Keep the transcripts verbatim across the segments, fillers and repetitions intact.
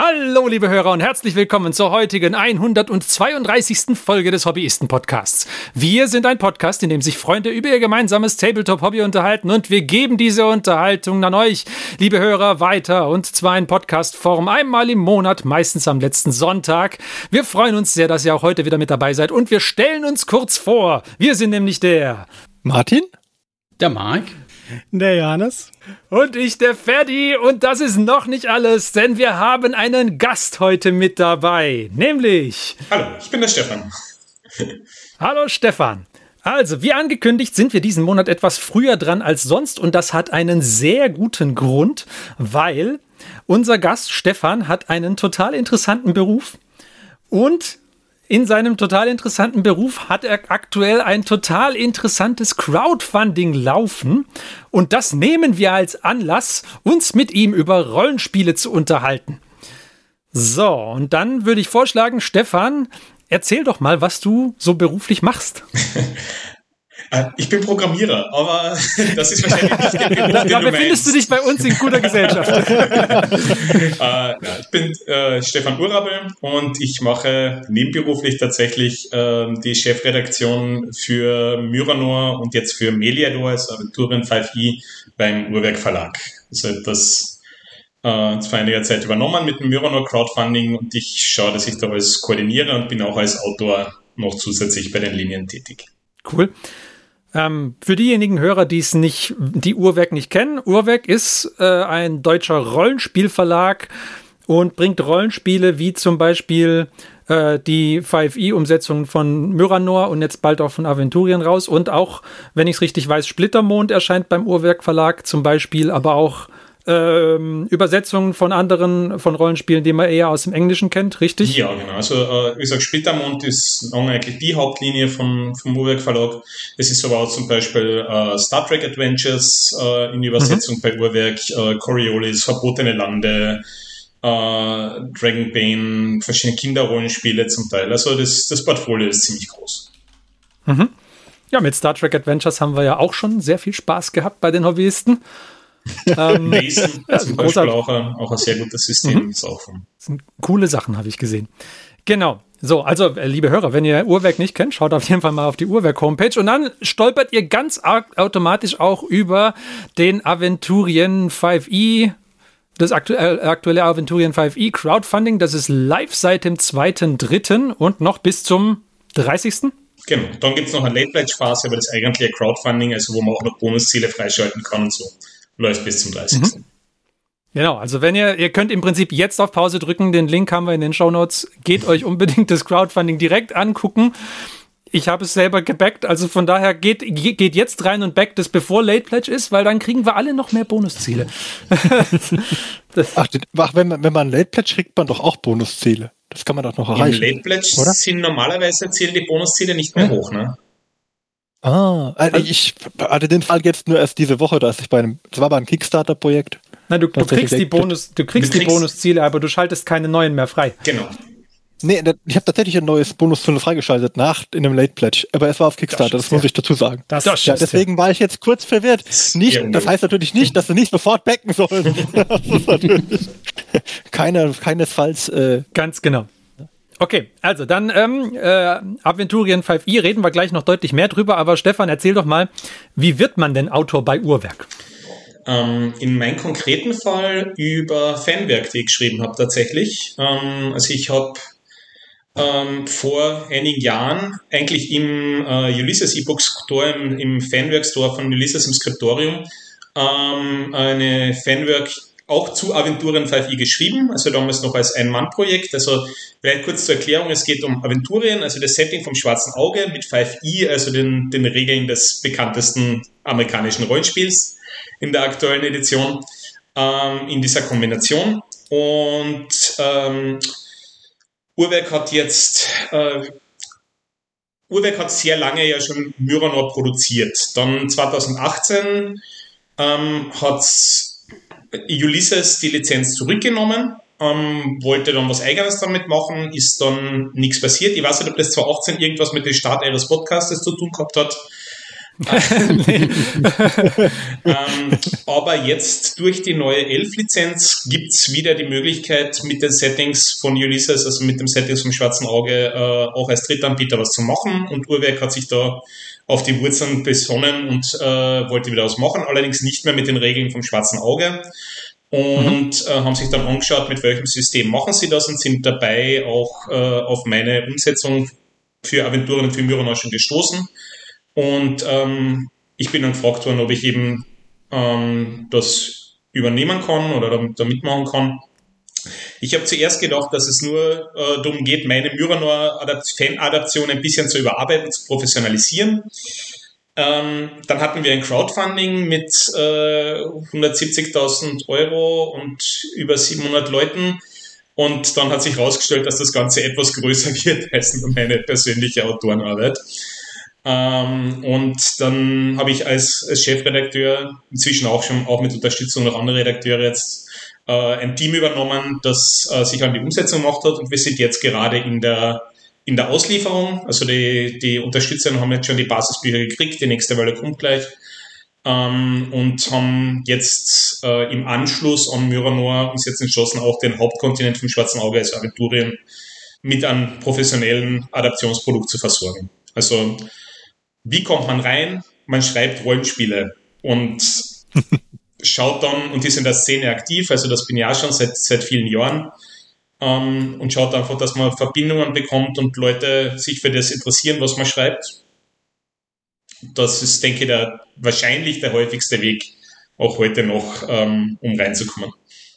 Hallo liebe Hörer und herzlich willkommen zur heutigen hundertzweiunddreißigsten Folge des Hobbyisten-Podcasts. Wir sind ein Podcast, in dem sich Freunde über ihr gemeinsames Tabletop-Hobby unterhalten und wir geben diese Unterhaltung an euch, liebe Hörer, weiter und zwar in Podcast-Form einmal im Monat, meistens am letzten Sonntag. Wir freuen uns sehr, dass ihr auch heute wieder mit dabei seid und wir stellen uns kurz vor. Wir sind nämlich der Martin, der Marc, der Johannes und ich, der Ferdi. Und das ist noch nicht alles, denn wir haben einen Gast heute mit dabei, nämlich... Hallo, ich bin der Stefan. Hallo Stefan. Also, wie angekündigt, sind wir diesen Monat etwas früher dran als sonst und das hat einen sehr guten Grund, weil unser Gast Stefan hat einen total interessanten Beruf und... in seinem total interessanten Beruf hat er aktuell ein total interessantes Crowdfunding laufen und das nehmen wir als Anlass, uns mit ihm über Rollenspiele zu unterhalten. So, und dann würde ich vorschlagen, Stefan, erzähl doch mal, was du so beruflich machst. Ich bin Programmierer, aber das ist wahrscheinlich nicht der Beruf, den Da du befindest meinst. du dich bei uns in guter Gesellschaft. äh, ja, ich bin äh, Stefan Urabel und ich mache nebenberuflich tatsächlich äh, die Chefredaktion für Myranor und jetzt für Meliador, also Aventurien fünf i beim Uhrwerk Verlag. Also das äh, vor einiger Zeit übernommen mit dem Myranor Crowdfunding und ich schaue, dass ich da alles koordiniere und bin auch als Autor noch zusätzlich bei den Linien tätig. Cool. Ähm, für diejenigen Hörer, die es nicht, die Uhrwerk nicht kennen, Uhrwerk ist äh, ein deutscher Rollenspielverlag und bringt Rollenspiele wie zum Beispiel äh, die fünf i-Umsetzung von Myranor und jetzt bald auch von Aventurien raus und auch, wenn ich es richtig weiß, Splittermond erscheint beim Uhrwerk Verlag zum Beispiel, aber auch Ähm, Übersetzungen von anderen, von Rollenspielen, die man eher aus dem Englischen kennt, richtig? Ja, genau. Also, äh, wie gesagt, Splittermond ist eigentlich die Hauptlinie vom, vom Uhrwerk Verlag. Es ist aber auch zum Beispiel äh, Star Trek Adventures äh, in Übersetzung mhm. bei Uhrwerk, äh, Coriolis, Verbotene Lande, äh, Dragonbane, verschiedene Kinderrollenspiele zum Teil. Also, das, das Portfolio ist ziemlich groß. Mhm. Ja, mit Star Trek Adventures haben wir ja auch schon sehr viel Spaß gehabt bei den Hobbyisten. ähm, Mason ja, zum Beispiel auch ein, auch ein sehr gutes System. Mhm. Ist auch von das sind coole Sachen, habe ich gesehen. Genau. So, also, äh, liebe Hörer, wenn ihr Uhrwerk nicht kennt, schaut auf jeden Fall mal auf die Uhrwerk-Homepage und dann stolpert ihr ganz automatisch auch über den Aventurien fünf i, das aktuelle, aktuelle Aventurien fünf i Crowdfunding. Das ist live seit dem zweiten dritten und noch bis zum dreißigsten Genau. Dann gibt es noch eine Late-Pledge-Phase, aber das eigentliche Crowdfunding, also wo man auch noch Bonusziele freischalten kann und so. Läuft bis zum dreißigsten Mhm. Genau, also wenn ihr, ihr könnt im Prinzip jetzt auf Pause drücken, den Link haben wir in den Shownotes, geht euch unbedingt das Crowdfunding direkt angucken. Ich habe es selber gebackt, also von daher geht, geht jetzt rein und backt es, bevor Late Pledge ist, weil dann kriegen wir alle noch mehr Bonusziele. Ach, ach, wenn man, wenn man Late Pledge kriegt, man doch auch Bonusziele. Das kann man doch noch erreichen. Im Late Pledge oder? Sind normalerweise zählen die Bonusziele nicht mehr ja. hoch, ne? Ah, also ich hatte den Fall jetzt nur erst diese Woche, dass ich bei einem, das war aber ein Kickstarter-Projekt. Na, du, du kriegst die Bonus, du kriegst du die kriegst Bonusziele, aber du schaltest keine neuen mehr frei. Genau. Nee, ich habe tatsächlich ein neues Bonusziel freigeschaltet nach in einem Late Pledge, aber es war auf Kickstarter, das, das muss ja. ich dazu sagen. Das, das ja, deswegen ja. war ich jetzt kurz verwirrt. Nicht, das heißt natürlich nicht, dass wir nicht sofort backen sollen. Das ist natürlich keine, keinesfalls. Äh, Ganz genau. Okay, also dann ähm, äh, Aventurien fünf i, reden wir gleich noch deutlich mehr drüber, aber Stefan, erzähl doch mal, wie wird man denn Autor bei Uhrwerk? Ähm, in meinem konkreten Fall über Fanwerk, die ich geschrieben habe tatsächlich. Ähm, also ich habe ähm, vor einigen Jahren eigentlich im äh, Ulysses E-Book Store, im, im Fanwerk Store von Ulysses im Skriptorium, ähm, eine Fanwerk auch zu Aventurien fünf i geschrieben, also damals noch als Ein-Mann-Projekt. Also vielleicht kurz zur Erklärung, es geht um Aventurien, also das Setting vom Schwarzen Auge mit fünf i, also den, den Regeln des bekanntesten amerikanischen Rollenspiels in der aktuellen Edition, ähm, in dieser Kombination. Und ähm, Uhrwerk hat jetzt äh, Uhrwerk hat sehr lange ja schon Myranor produziert. Dann zweitausendachtzehn ähm, hat Ulysses die Lizenz zurückgenommen, ähm, wollte dann was Eigenes damit machen, ist dann nichts passiert. Ich weiß nicht, ob das zweitausendachtzehn irgendwas mit dem Start eures Podcastes zu tun gehabt hat. ähm, aber jetzt durch die neue Elf-Lizenz gibt es wieder die Möglichkeit, mit den Settings von Ulysses, also mit dem Settings vom Schwarzen Auge, äh, auch als Drittanbieter was zu machen. Und Uhrwerk hat sich da auf die Wurzeln besonnen und äh, wollte wieder was machen, allerdings nicht mehr mit den Regeln vom Schwarzen Auge. Und mhm. äh, haben sich dann angeschaut, mit welchem System machen sie das und sind dabei auch äh, auf meine Umsetzung für Aventuren und für Myronor schon gestoßen. Und ähm, ich bin dann gefragt worden, ob ich eben ähm, das übernehmen kann oder da, da mitmachen kann. Ich habe zuerst gedacht, dass es nur äh, darum geht, meine Myronor-Fan-Adaption ein bisschen zu überarbeiten, zu professionalisieren. Ähm, dann hatten wir ein Crowdfunding mit äh, hundertsiebzigtausend Euro und über siebenhundert Leuten. Und dann hat sich herausgestellt, dass das Ganze etwas größer wird als nur meine persönliche Autorenarbeit. Ähm, und dann habe ich als, als Chefredakteur, inzwischen auch schon auch mit Unterstützung noch anderer Redakteure jetzt äh, ein Team übernommen, das äh, sich an die Umsetzung gemacht hat. Und wir sind jetzt gerade in der in der Auslieferung. Also die, die Unterstützer haben jetzt schon die Basisbücher gekriegt, die nächste Welle kommt gleich. Ähm, und haben jetzt äh, im Anschluss an Myronor uns jetzt entschlossen, auch den Hauptkontinent vom Schwarzen Auge als Aventurien mit einem professionellen Adaptionsprodukt zu versorgen. Also wie kommt man rein? Man schreibt Rollenspiele und schaut dann, und die sind in der Szene aktiv, also das bin ich auch schon seit, seit vielen Jahren, ähm, und schaut einfach, dass man Verbindungen bekommt und Leute sich für das interessieren, was man schreibt. Das ist, denke ich, der, wahrscheinlich der häufigste Weg, auch heute noch, ähm, um reinzukommen.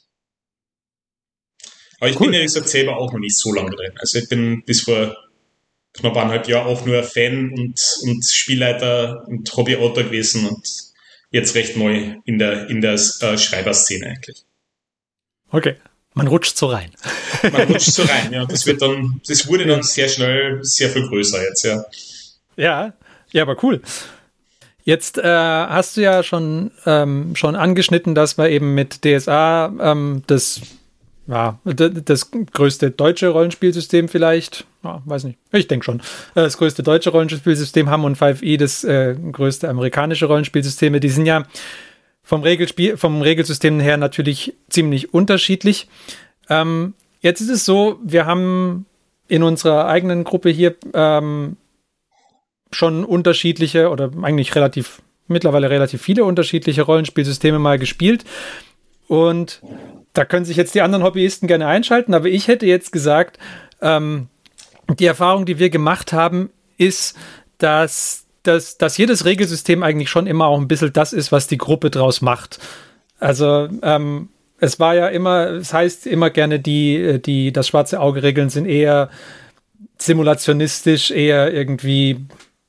Aber ich cool. bin, ehrlich gesagt, selber auch noch nicht so lange drin. Also ich bin bis vor knapp eineinhalb Jahren auch nur Fan und, und Spielleiter und Hobbyautor gewesen und jetzt recht neu in der, in der äh, Schreiberszene eigentlich. Okay, man rutscht so rein. Man rutscht so rein, ja. Das wird dann, das wurde dann sehr schnell sehr viel größer jetzt, ja. Ja, ja, aber cool. Jetzt äh, hast du ja schon, ähm, schon angeschnitten, dass wir eben mit D S A ähm, das Ja, das größte deutsche Rollenspielsystem vielleicht, ja, weiß nicht, ich denke schon, das größte deutsche Rollenspielsystem haben und Five E das äh, größte amerikanische Rollenspielsysteme. Die sind ja vom Regelspiel, vom Regelsystem her natürlich ziemlich unterschiedlich. Ähm, jetzt ist es so, wir haben in unserer eigenen Gruppe hier ähm, schon unterschiedliche oder eigentlich relativ, mittlerweile relativ viele unterschiedliche Rollenspielsysteme mal gespielt. Und da können sich jetzt die anderen Hobbyisten gerne einschalten, aber ich hätte jetzt gesagt, ähm, die Erfahrung, die wir gemacht haben, ist, dass, dass, dass jedes Regelsystem eigentlich schon immer auch ein bisschen das ist, was die Gruppe draus macht. Also ähm, es war ja immer, es heißt immer gerne, die, die das Schwarze Auge-Regeln sind eher simulationistisch, eher irgendwie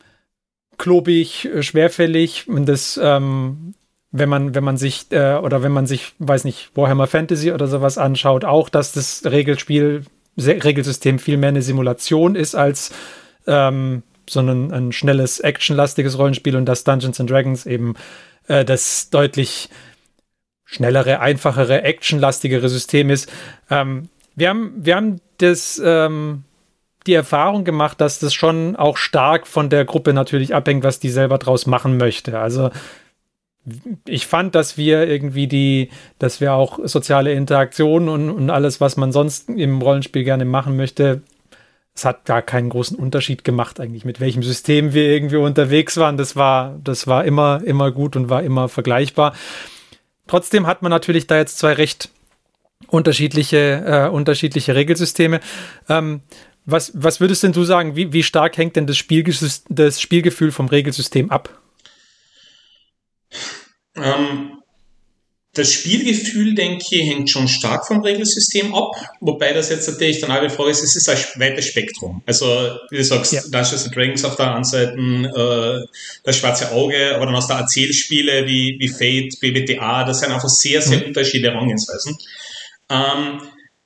klobig, schwerfällig und das ähm, wenn man, wenn man sich, äh, oder wenn man sich, weiß nicht, Warhammer Fantasy oder sowas anschaut, auch, dass das Regelspiel, Se- Regelsystem viel mehr eine Simulation ist als ähm, so ein, ein schnelles, actionlastiges Rollenspiel und dass Dungeons and Dragons eben äh, das deutlich schnellere, einfachere, actionlastigere System ist. Ähm, wir haben, wir haben das, ähm, die Erfahrung gemacht, dass das schon auch stark von der Gruppe natürlich abhängt, was die selber draus machen möchte. Also ich fand, dass wir irgendwie die, dass wir auch soziale Interaktionen und, und alles, was man sonst im Rollenspiel gerne machen möchte, es hat gar keinen großen Unterschied gemacht eigentlich, mit welchem System wir irgendwie unterwegs waren. Das war, das war immer, immer gut und war immer vergleichbar. Trotzdem hat man natürlich da jetzt zwei recht unterschiedliche, äh, unterschiedliche Regelsysteme. Ähm, was, was würdest denn du sagen, wie, wie stark hängt denn das, Spielges- das Spielgefühl vom Regelsystem ab? Ähm, das Spielgefühl, denke ich, hängt schon stark vom Regelsystem ab, wobei das jetzt natürlich dann auch die Frage ist, es ist ein weites Spektrum. Also, wie du sagst, ja. Dungeons and Dragons auf der einen Seite, äh, das Schwarze Auge, aber dann hast du Erzählspiele wie, wie Fate, B B T A, das sind einfach sehr, sehr mhm. unterschiedliche Herangehensweisen. Ähm,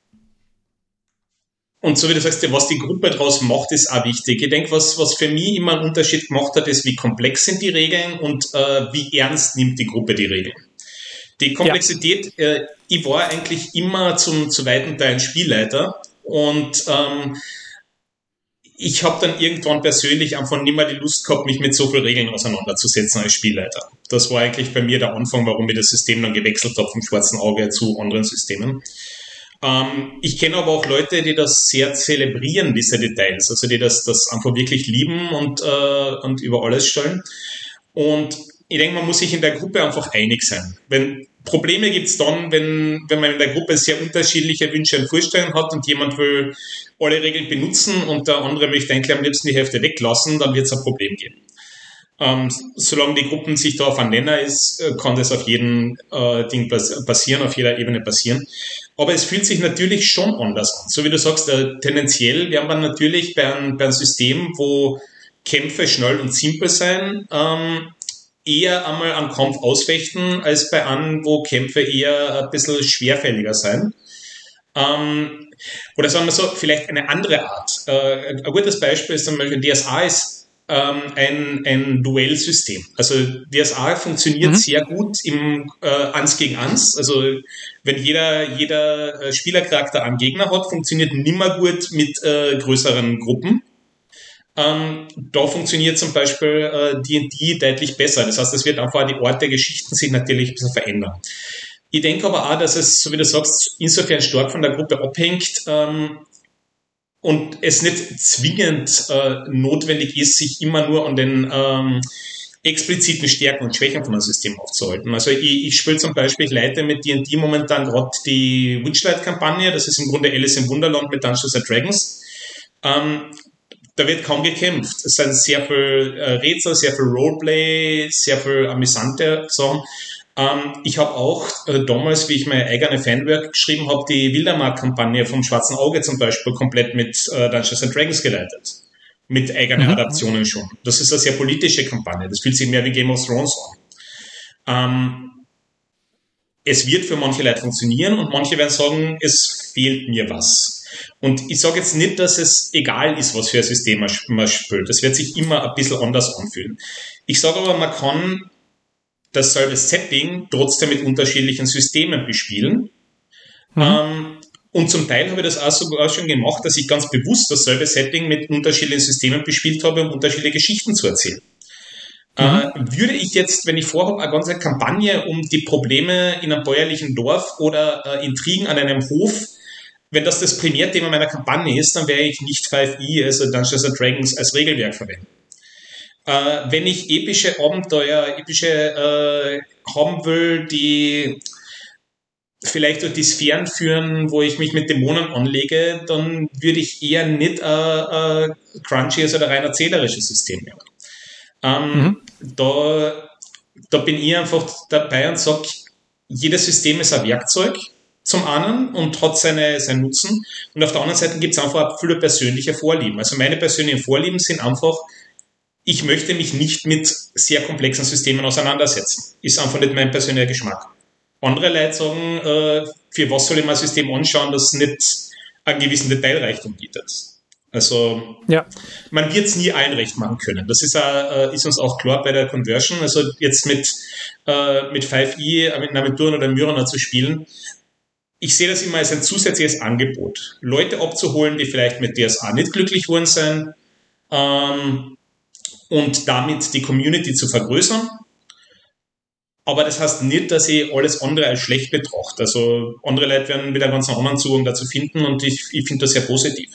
Und so wie du sagst, was die Gruppe daraus macht, ist auch wichtig. Ich denke, was, was für mich immer einen Unterschied gemacht hat, ist, wie komplex sind die Regeln und äh, wie ernst nimmt die Gruppe die Regeln. Die Komplexität, ja. äh, ich war eigentlich immer zum, zu weiten Teilen Spielleiter und ähm, ich habe dann irgendwann persönlich einfach nicht mehr die Lust gehabt, mich mit so vielen Regeln auseinanderzusetzen als Spielleiter. Das war eigentlich bei mir der Anfang, warum ich das System dann gewechselt habe vom Schwarzen Auge zu anderen Systemen. Ähm, ich kenne aber auch Leute, die das sehr zelebrieren, diese Details, also die das, das einfach wirklich lieben und, äh, und über alles stellen. Und ich denke, man muss sich in der Gruppe einfach einig sein. Wenn Probleme gibt es dann, wenn, wenn man in der Gruppe sehr unterschiedliche Wünsche und Vorstellungen hat und jemand will alle Regeln benutzen und der andere möchte eigentlich am liebsten die Hälfte weglassen, dann wird es ein Problem geben. Ähm, solange die Gruppen sich da auf einen Nenner ist, kann das auf jedem äh, Ding passieren, auf jeder Ebene passieren. Aber es fühlt sich natürlich schon anders an. So wie du sagst, äh, tendenziell wäre man natürlich bei einem, bei einem System, wo Kämpfe schnell und simpel sein, ähm, eher einmal am Kampf ausfechten, als bei einem, wo Kämpfe eher ein bisschen schwerfälliger sein. Ähm, oder sagen wir so, vielleicht eine andere Art. Äh, ein gutes Beispiel ist zum Beispiel, D S A ist ähm, ein, ein Duellsystem. Also D S A funktioniert mhm. sehr gut im äh, Eins gegen Eins. Also wenn jeder, jeder Spielercharakter einen Gegner hat, funktioniert nimmer gut mit äh, größeren Gruppen. Ähm, da funktioniert zum Beispiel äh, D und D deutlich besser. Das heißt, es wird einfach die Art der Geschichten sich natürlich ein bisschen verändern. Ich denke aber auch, dass es, so wie du sagst, insofern stark von der Gruppe abhängt ähm, und es nicht zwingend äh, notwendig ist, sich immer nur an den ähm, expliziten Stärken und Schwächen von einem System aufzuhalten. Also ich, ich spiele zum Beispiel, ich leite mit D und D momentan gerade die Witchlight-Kampagne, das ist im Grunde Alice im Wunderland mit Dungeons and Dragons. Ähm, Da wird kaum gekämpft. Es sind sehr viel äh, Rätsel, sehr viel Roleplay, sehr viel amüsante Sachen. Ähm, ich habe auch äh, damals, wie ich meine eigene Fanwork geschrieben habe, die Wildermark-Kampagne vom Schwarzen Auge zum Beispiel komplett mit äh, Dungeons and Dragons geleitet. Mit eigenen mhm. Adaptionen schon. Das ist eine sehr politische Kampagne. Das fühlt sich mehr wie Game of Thrones an. Ähm, es wird für manche Leute funktionieren und manche werden sagen, es fehlt mir was. Und ich sage jetzt nicht, dass es egal ist, was für ein System man spielt. Das wird sich immer ein bisschen anders anfühlen. Ich sage aber, man kann dasselbe Setting trotzdem mit unterschiedlichen Systemen bespielen. Mhm. Ähm, und zum Teil habe ich das auch sogar schon gemacht, dass ich ganz bewusst dasselbe Setting mit unterschiedlichen Systemen bespielt habe, um unterschiedliche Geschichten zu erzählen. Mhm. Äh, würde ich jetzt, wenn ich vorhabe, eine ganze Kampagne um die Probleme in einem bäuerlichen Dorf oder äh, Intrigen an einem Hof, wenn das das Primärthema meiner Kampagne ist, dann werde ich nicht fünf i, also Dungeons and Dragons, als Regelwerk verwenden. Äh, wenn ich epische Abenteuer, epische äh, haben will, die vielleicht durch die Sphären führen, wo ich mich mit Dämonen anlege, dann würde ich eher nicht ein äh, crunchyes oder rein erzählerisches System nehmen. Ähm, mhm. da, da bin ich einfach dabei und sage, jedes System ist ein Werkzeug, zum einen und hat seine, seinen Nutzen. Und auf der anderen Seite gibt es einfach viele persönliche Vorlieben. Also meine persönlichen Vorlieben sind einfach, ich möchte mich nicht mit sehr komplexen Systemen auseinandersetzen. Ist einfach nicht mein persönlicher Geschmack. Andere Leute sagen, äh, für was soll ich mir ein System anschauen, das nicht einen gewissen Detailreichtum bietet. Also ja. Man wird es nie allen recht machen können. Das ist, äh, ist uns auch klar bei der Conversion. Also jetzt mit, äh, mit fünf i, mit Naventuren oder Myrona zu spielen, ich sehe das immer als ein zusätzliches Angebot, Leute abzuholen, die vielleicht mit D S A nicht glücklich worden sind ähm, und damit die Community zu vergrößern. Aber das heißt nicht, dass ich alles andere als schlecht betrachte. Also andere Leute werden wieder einen ganz anderen Zugang dazu finden und ich, ich finde das sehr positiv.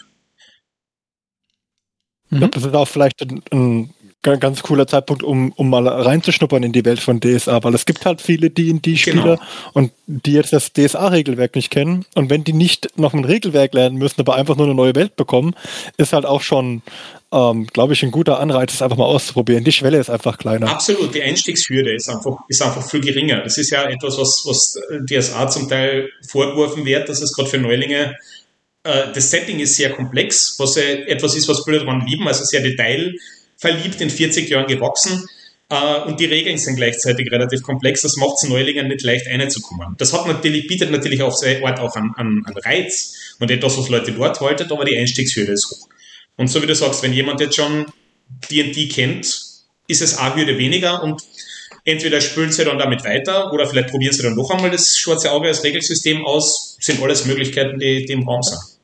Ich glaube, das ist auch vielleicht ein, ein ganz cooler Zeitpunkt, um, um mal reinzuschnuppern in die Welt von D S A, weil es gibt halt viele D und D-Spieler genau. und die jetzt das D S A-Regelwerk nicht kennen und wenn die nicht noch ein Regelwerk lernen müssen, aber einfach nur eine neue Welt bekommen, ist halt auch schon, ähm, glaube ich, ein guter Anreiz, das einfach mal auszuprobieren. Die Schwelle ist einfach kleiner. Absolut, die Einstiegshürde ist einfach, ist einfach viel geringer. Das ist ja etwas, was, was D S A zum Teil vorgeworfen wird, dass es gerade für Neulinge äh, das Setting ist sehr komplex, was ja etwas ist, was viele daran lieben, also sehr detail verliebt, in vierzig Jahren gewachsen äh, und die Regeln sind gleichzeitig relativ komplex. Das macht es Neulingen nicht leicht reinzukommen. Das hat natürlich, bietet natürlich auf seine Art auch an, an, an Reiz und etwas, was Leute dort haltet, aber die Einstiegshürde ist hoch. Und so wie du sagst, wenn jemand jetzt schon D und D kennt, ist es eine Hürde weniger und entweder spülen sie dann damit weiter oder vielleicht probieren sie dann noch einmal das Schwarze Auge als Regelsystem aus. Das sind alles Möglichkeiten, die, die im Raum sind.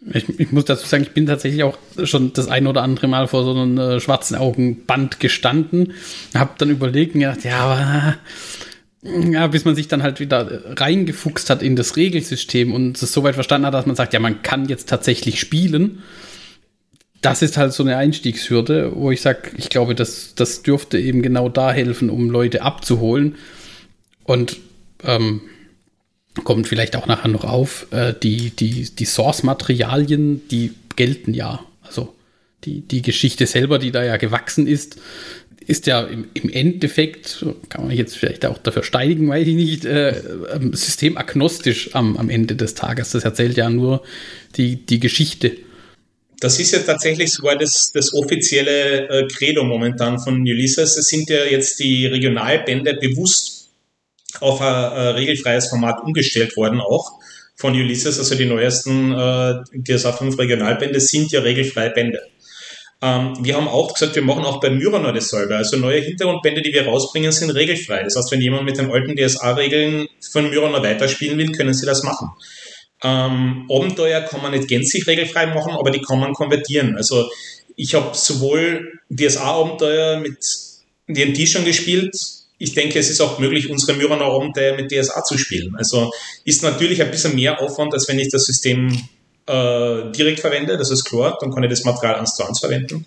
Ich, ich muss dazu sagen, ich bin tatsächlich auch schon das ein oder andere Mal vor so einem äh, schwarzen Augenband gestanden, habe dann überlegt und gedacht, ja, aber ja, bis man sich dann halt wieder reingefuchst hat in das Regelsystem und es soweit verstanden hat, dass man sagt, ja, man kann jetzt tatsächlich spielen. Das ist halt so eine Einstiegshürde, wo ich sage, ich glaube, das, das dürfte eben genau da helfen, um Leute abzuholen. Und ähm, kommt vielleicht auch nachher noch auf, äh, die, die, die Source-Materialien, die gelten ja. Also die, die Geschichte selber, die da ja gewachsen ist, ist ja im, im Endeffekt, kann man jetzt vielleicht auch dafür steinigen, weiß ich nicht, äh, systemagnostisch am, am Ende des Tages. Das erzählt ja nur die, die Geschichte. Das ist ja tatsächlich sogar das, das offizielle äh, Credo momentan von Ulysses. Es sind ja jetzt die Regionalbände bewusst auf ein, ein regelfreies Format umgestellt worden, auch von Ulysses. Also die neuesten äh, D S A fünf Regionalbände sind ja regelfreie Bände. Ähm, wir haben auch gesagt, wir machen auch bei Myranor dasselbe. Also neue Hintergrundbände, die wir rausbringen, sind regelfrei. Das heißt, wenn jemand mit den alten D S A-Regeln von Myranor weiterspielen will, können sie das machen. Ähm, Abenteuer kann man nicht gänzlich regelfrei machen, aber die kann man konvertieren. Also ich habe sowohl D S A-Abenteuer mit D und D schon gespielt. Ich denke, es ist auch möglich, unsere Myranor-Abenteuer mit D S A zu spielen. Also ist natürlich ein bisschen mehr Aufwand, als wenn ich das System äh, direkt verwende. Das ist klar, dann kann ich das Material eins zu eins verwenden.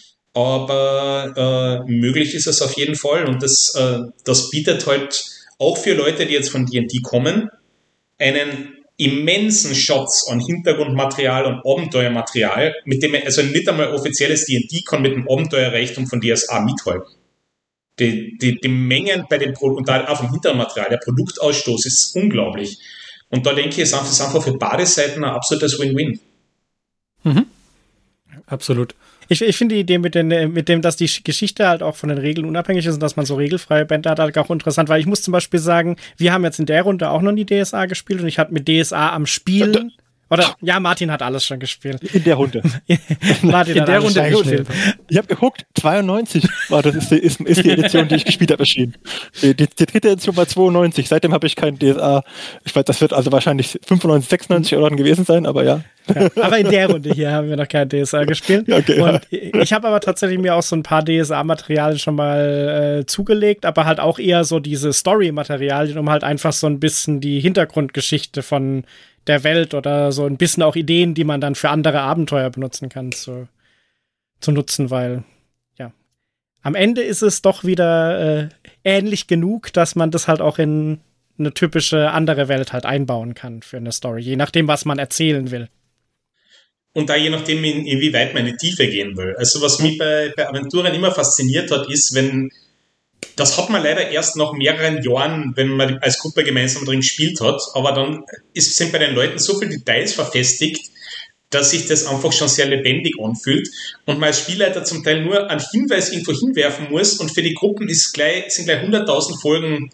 Aber äh, möglich ist es auf jeden Fall. Und das, äh, das bietet halt auch für Leute, die jetzt von D und D kommen, einen immensen Schatz an Hintergrundmaterial und Abenteuermaterial, mit dem also nicht einmal offizielles D und D kann mit dem Abenteuerreichtum von D S A mithalten. Die, die, die Mengen bei den Pro- und auch vom Hintergrundmaterial, der Produktausstoß ist unglaublich. Und da denke ich, ist einfach, ist einfach für beide Seiten ein absolutes Win-Win. Mhm. Absolut. Ich, ich finde die Idee mit, den, mit dem, dass die Geschichte halt auch von den Regeln unabhängig ist und dass man so regelfreie Bände hat, halt auch interessant, weil ich muss zum Beispiel sagen, wir haben jetzt in der Runde auch noch nie D S A gespielt und ich hatte mit D S A am Spielen, oder, ja, Martin hat alles schon gespielt. In der Runde. Martin in hat der alles Runde schon gespielt. Ich habe geguckt, zweiundneunzig war das, ist die, ist, ist die Edition, die ich gespielt habe, erschienen. Die, die, die dritte Edition war zweiundneunzig, seitdem habe ich kein D S A, ich weiß, das wird also wahrscheinlich fünfundneunzig, sechsundneunzig oder gewesen sein, aber ja. Ja, aber in der Runde hier haben wir noch kein D S A gespielt. Ja, okay, und ja. ich habe aber tatsächlich mir auch so ein paar D S A-Materialien schon mal äh, zugelegt, aber halt auch eher so diese Story-Materialien, um halt einfach so ein bisschen die Hintergrundgeschichte von der Welt oder so ein bisschen auch Ideen, die man dann für andere Abenteuer benutzen kann, zu, zu nutzen, weil, ja, am Ende ist es doch wieder äh, ähnlich genug, dass man das halt auch in eine typische andere Welt halt einbauen kann für eine Story, je nachdem, was man erzählen will. Und da je nachdem, in, inwieweit man in die Tiefe gehen will. Also was mich bei, bei Aventuren immer fasziniert hat, ist, wenn, das hat man leider erst nach mehreren Jahren, wenn man als Gruppe gemeinsam drin gespielt hat, aber dann ist, sind bei den Leuten so viele Details verfestigt, dass sich das einfach schon sehr lebendig anfühlt und man als Spielleiter zum Teil nur einen Hinweis irgendwo hinwerfen muss und für die Gruppen ist gleich, sind gleich hunderttausend Folgen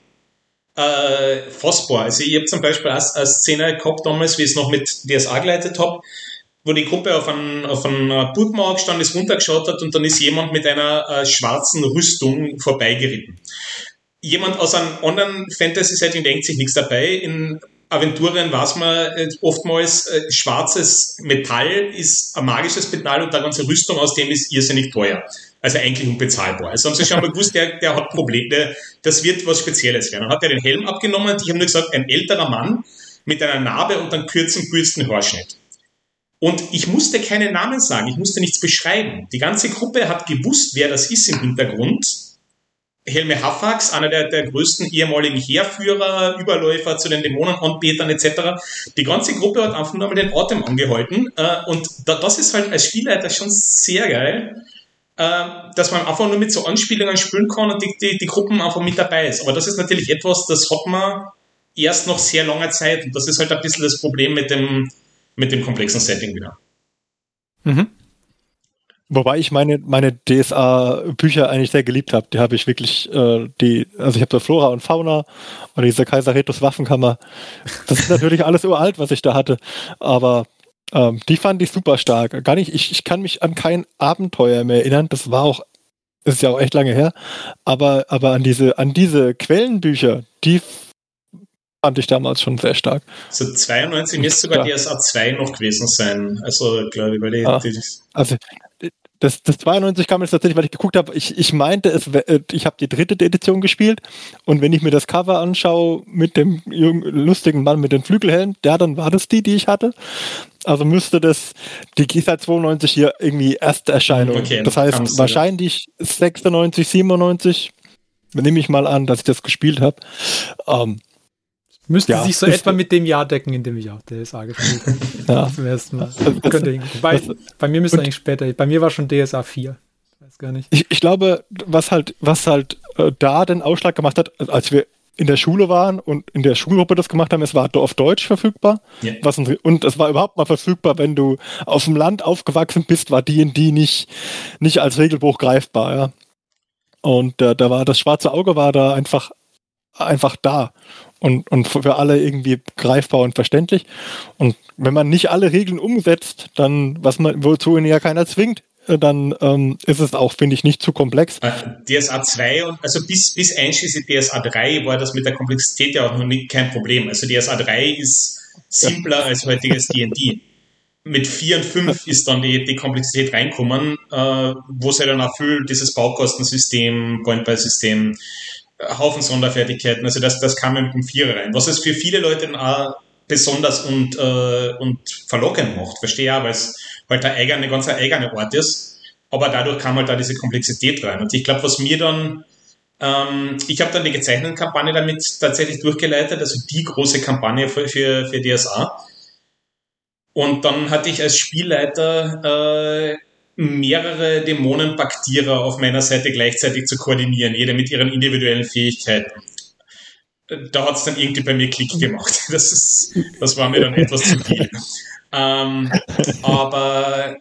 äh, fassbar. Also ich habe zum Beispiel eine, eine Szene gehabt damals, wie ich es noch mit D S A geleitet habe, wo die Gruppe auf, einen, auf einer Burgmauer gestanden ist, runtergeschaut hat und dann ist jemand mit einer äh, schwarzen Rüstung vorbeigeritten. Jemand aus einem anderen Fantasy-Setting denkt sich nichts dabei. In Aventurien weiß man äh, oftmals, äh, schwarzes Metall ist ein magisches Metall und die ganze Rüstung aus dem ist irrsinnig teuer. Also eigentlich unbezahlbar. Also haben sie schon mal gewusst, der, der hat Probleme, das wird was Spezielles werden. Dann hat er den Helm abgenommen, die haben nur gesagt, ein älterer Mann mit einer Narbe und einem kurzen, kurzen Haarschnitt. Und ich musste keine Namen sagen, ich musste nichts beschreiben. Die ganze Gruppe hat gewusst, wer das ist im Hintergrund. Helme Haffax, einer der, der größten ehemaligen Heerführer, Überläufer zu den Dämonenanbetern et cetera. Die ganze Gruppe hat einfach nur mal den Atem angehalten. Und das ist halt als Spielleiter schon sehr geil, dass man einfach nur mit so Anspielungen spielen kann und die, die, die Gruppen einfach mit dabei ist. Aber das ist natürlich etwas, das hat man erst nach sehr langer Zeit. Und das ist halt ein bisschen das Problem mit dem mit dem komplexen Setting wieder. Mhm. Wobei ich meine, meine D S A-Bücher eigentlich sehr geliebt habe. Die habe ich wirklich, äh, die, also ich habe da Flora und Fauna und diese Kaiser Retus Waffenkammer. Das ist natürlich alles uralt, was ich da hatte. Aber ähm, die fand ich super stark. Gar nicht, ich, ich kann mich an kein Abenteuer mehr erinnern. Das war auch, das ist ja auch echt lange her. Aber, aber an diese, an diese Quellenbücher, die fand ich damals schon sehr stark. So zweiundneunzig müsste sogar ja. D S A zwei noch gewesen sein. Also, glaube ich, weil die, ja. die also Das, das zweiundneunzig kam jetzt tatsächlich, weil ich geguckt habe, ich, ich meinte, es, ich habe die dritte Edition gespielt und wenn ich mir das Cover anschaue mit dem jungen, lustigen Mann mit den Flügelhelmen, ja, dann war das die, die ich hatte. Also müsste das, die ist seit zweiundneunzig hier irgendwie erste Erscheinung. Okay, das heißt, wahrscheinlich sechsundneunzig, siebenundneunzig, nehme ich mal an, dass ich das gespielt habe. Ähm, Müsste ja, sich so etwa mit dem Jahr decken, in dem ich auch D S A gespielt habe. Ja. Zum ersten Mal. Das, bei, das, bei mir müsste eigentlich später, bei mir war schon D S A vier. Ich weiß gar nicht. Ich, ich glaube, was halt, was halt äh, da den Ausschlag gemacht hat, als wir in der Schule waren und in der Schulgruppe das gemacht haben, es war auf Deutsch verfügbar. Ja. Was, und es war überhaupt mal verfügbar, wenn du auf dem Land aufgewachsen bist, war D und D nicht, nicht als Regelbuch greifbar. Ja. Und äh, da war das schwarze Auge war da einfach, einfach da. Und, und für alle irgendwie greifbar und verständlich. Und wenn man nicht alle Regeln umsetzt, dann, was man, wozu ihn ja keiner zwingt, dann ähm, ist es auch, finde ich, nicht zu komplex. D S A zwei, und also bis, bis einschließlich D S A drei war das mit der Komplexität ja auch noch nicht kein Problem. Also D S A drei ist simpler ja. als heutiges D und D. Mit vier und fünf ist dann die, die Komplexität reinkommen, äh, wo es ja dann auch viel dieses Baukostensystem, Point-Buy-System, Haufen Sonderfertigkeiten, also das, das kam mit dem Vierer rein. Was es für viele Leute dann auch besonders und, äh, und verlockend macht, verstehe ja, weil es halt ein eigene, ganz ein eigener Ort ist, aber dadurch kam halt da diese Komplexität rein. Und ich glaube, was mir dann, ähm, ich habe dann die gezeichnete Kampagne damit tatsächlich durchgeleitet, also die große Kampagne für, für, für D S A. Und dann hatte ich als Spielleiter äh, mehrere Dämonenpaktierer auf meiner Seite gleichzeitig zu koordinieren, jede mit ihren individuellen Fähigkeiten. Da hat es dann irgendwie bei mir Klick gemacht. Das, ist, das war mir dann etwas zu viel. Ähm, aber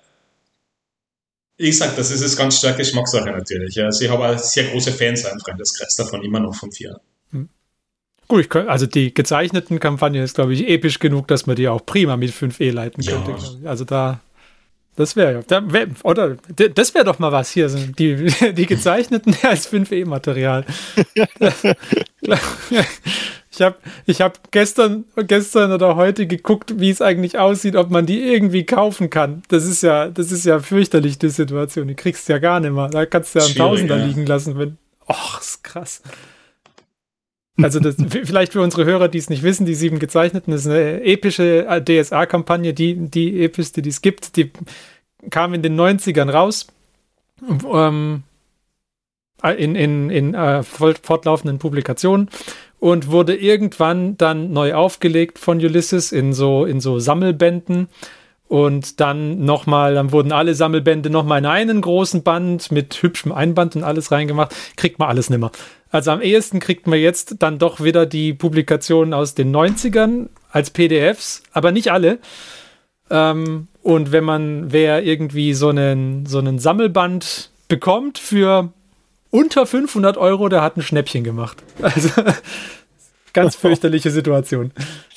ich sag, das ist eine ganz starke Geschmackssache natürlich. Also ich habe auch sehr große Fans im Freundeskreis davon, immer noch von vier. Gut, ich kann, also die gezeichneten Kampagne ist, glaube ich, episch genug, dass man die auch prima mit fünf E leiten könnte. Ja. Also da Das wäre ja, wär, oder das wäre doch mal was hier, die, die gezeichneten als fünf E-Material. Ich habe ich hab gestern, gestern oder heute geguckt, wie es eigentlich aussieht, ob man die irgendwie kaufen kann. Das ist ja, das ist ja fürchterlich, die Situation. Die kriegst du ja gar nicht mehr. Da kannst du ja einen Tausender ja. liegen lassen. Wenn, och, ist krass. Also das, vielleicht für unsere Hörer, die es nicht wissen, die sieben gezeichneten, das ist eine epische D S A-Kampagne, die, die epischste, die es gibt. Die kam in den neunzigern raus, ähm, in, in, in äh, fortlaufenden Publikationen und wurde irgendwann dann neu aufgelegt von Ulysses in so, in so Sammelbänden. Und dann nochmal, dann wurden alle Sammelbände nochmal in einen großen Band mit hübschem Einband und alles reingemacht. Kriegt man alles nimmer. Also am ehesten kriegt man jetzt dann doch wieder die Publikationen aus den neunzigern als P D Fs, aber nicht alle. Ähm, und wenn man, wer irgendwie so einen, so einen Sammelband bekommt für unter fünfhundert Euro, der hat ein Schnäppchen gemacht. Also ganz fürchterliche Situation.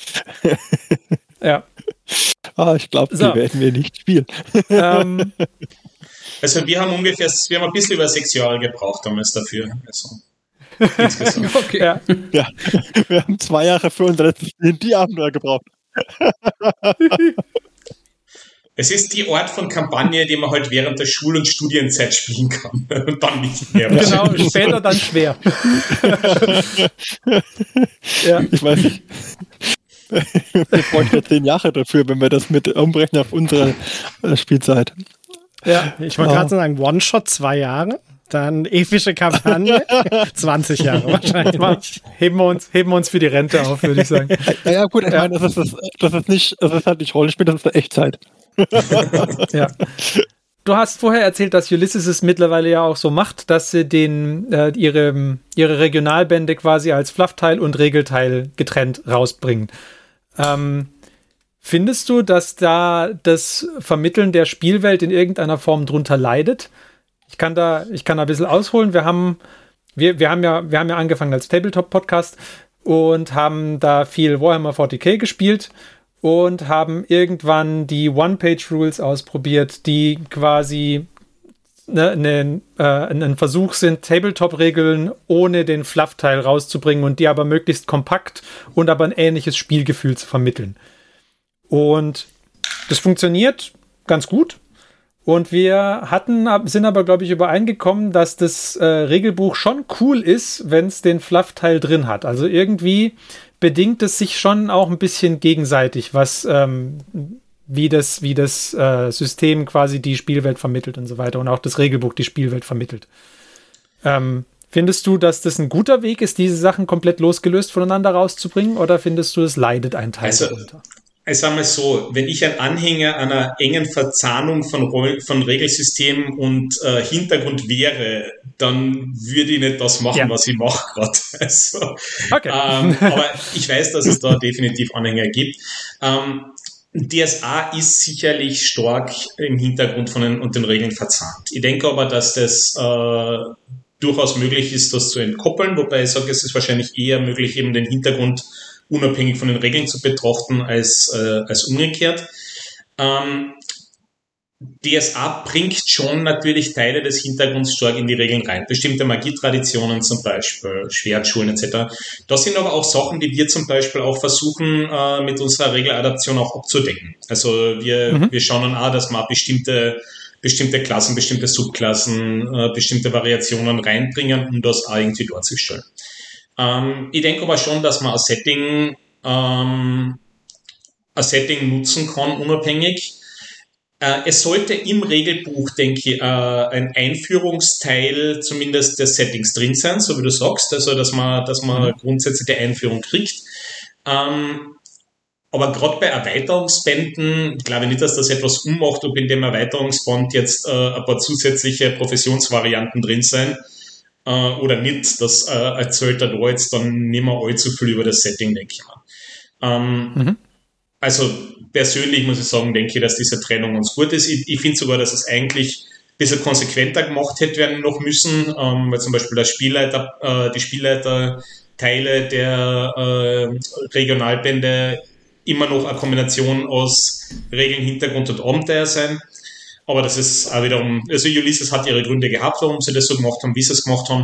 Ja. Ah, ich glaube, die so. werden wir nicht spielen. Ähm, also wir haben ungefähr, wir haben ein bisschen über sechs Jahre gebraucht damals dafür. Also, insgesamt. Okay. Ja. Ja, wir haben zwei Jahre für unsere D und D-Abenteuer gebraucht. Es ist die Art von Kampagne, die man halt während der Schul- und Studienzeit spielen kann. Und dann nicht mehr. Genau, später dann schwer. Ja. Ich weiß nicht. Wir bräuchten ja zehn Jahre dafür, wenn wir das mit umrechnen auf unsere äh, Spielzeit. Ja, ich wollte gerade sagen, One-Shot zwei Jahre, dann epische Kampagne zwanzig Jahre wahrscheinlich. heben, wir uns, heben wir uns für die Rente auf, würde ich sagen. Ja, ja gut, ich ja. meine, das ist, das, das, ist nicht, das ist halt nicht Rollenspiel, das ist eine Echtzeit. Ja. Du hast vorher erzählt, dass Ulysses es mittlerweile ja auch so macht, dass sie den, äh, ihre, ihre Regionalbände quasi als Fluffteil und Regelteil getrennt rausbringen. Ähm, findest du, dass da das Vermitteln der Spielwelt in irgendeiner Form drunter leidet? Ich kann da, ich kann da ein bisschen ausholen. Wir haben, wir, wir haben ja, wir haben ja angefangen als Tabletop-Podcast und haben da viel Warhammer forty K gespielt und haben irgendwann die One-Page-Rules ausprobiert, die quasi ne, ne, äh, ein Versuch sind, Tabletop-Regeln ohne den Fluff-Teil rauszubringen und die aber möglichst kompakt und aber ein ähnliches Spielgefühl zu vermitteln. Und das funktioniert ganz gut. Und wir hatten, sind aber, glaube ich, übereingekommen, dass das äh, Regelbuch schon cool ist, wenn es den Fluff-Teil drin hat. Also irgendwie bedingt es sich schon auch ein bisschen gegenseitig, was ähm, wie das, wie das äh, System quasi die Spielwelt vermittelt und so weiter und auch das Regelbuch die Spielwelt vermittelt. Ähm, findest du, dass das ein guter Weg ist, diese Sachen komplett losgelöst voneinander rauszubringen, oder findest du, es leidet ein Teil also, darunter? Ich sage mal so, wenn ich ein Anhänger einer engen Verzahnung von, Roll- von Regelsystem und äh, Hintergrund wäre, dann würde ich nicht das machen, ja. was ich mache gerade. Also, okay. ähm, aber ich weiß, dass es da definitiv Anhänger gibt. Ähm, D S A ist sicherlich stark im Hintergrund von den, und den Regeln verzahnt. Ich denke aber, dass das äh, durchaus möglich ist, das zu entkoppeln, wobei ich sage, es ist wahrscheinlich eher möglich, eben den Hintergrund unabhängig von den Regeln zu betrachten, als, äh, als umgekehrt. Ähm, D S A bringt schon natürlich Teile des Hintergrunds stark in die Regeln rein. Bestimmte Magietraditionen zum Beispiel, Schwertschulen et cetera. Das sind aber auch Sachen, die wir zum Beispiel auch versuchen, äh, mit unserer Regeladaption auch abzudecken. Also wir, mhm. wir schauen dann auch, dass wir bestimmte, bestimmte Klassen, bestimmte Subklassen, äh, bestimmte Variationen reinbringen, um das auch irgendwie darzustellen. Ähm, ich denke aber schon, dass man ein Setting, ähm, ein Setting nutzen kann, unabhängig. Äh, es sollte im Regelbuch, denke ich, äh, ein Einführungsteil zumindest des Settings drin sein, so wie du sagst, also dass man, dass man mhm. grundsätzlich die Einführung kriegt. Ähm, aber gerade bei Erweiterungsbänden glaube ich nicht, dass das etwas ummacht, ob in dem Erweiterungsband jetzt äh, ein paar zusätzliche Professionsvarianten drin sein. Oder nicht, das äh, erzählt er da jetzt dann nicht mehr allzu viel über das Setting, denke ich mal. Ähm, mhm. Also persönlich muss ich sagen, denke ich, dass diese Trennung uns gut ist. Ich, ich finde sogar, dass es eigentlich ein bisschen konsequenter gemacht hätte werden noch müssen, ähm, weil zum Beispiel der Spielleiter, äh, die Spielleiterteile der äh, Regionalbände immer noch eine Kombination aus Regeln, Hintergrund und Abenteuer sein. Aber das ist auch wiederum, also Ulysses hat ihre Gründe gehabt, warum sie das so gemacht haben, wie sie es gemacht haben.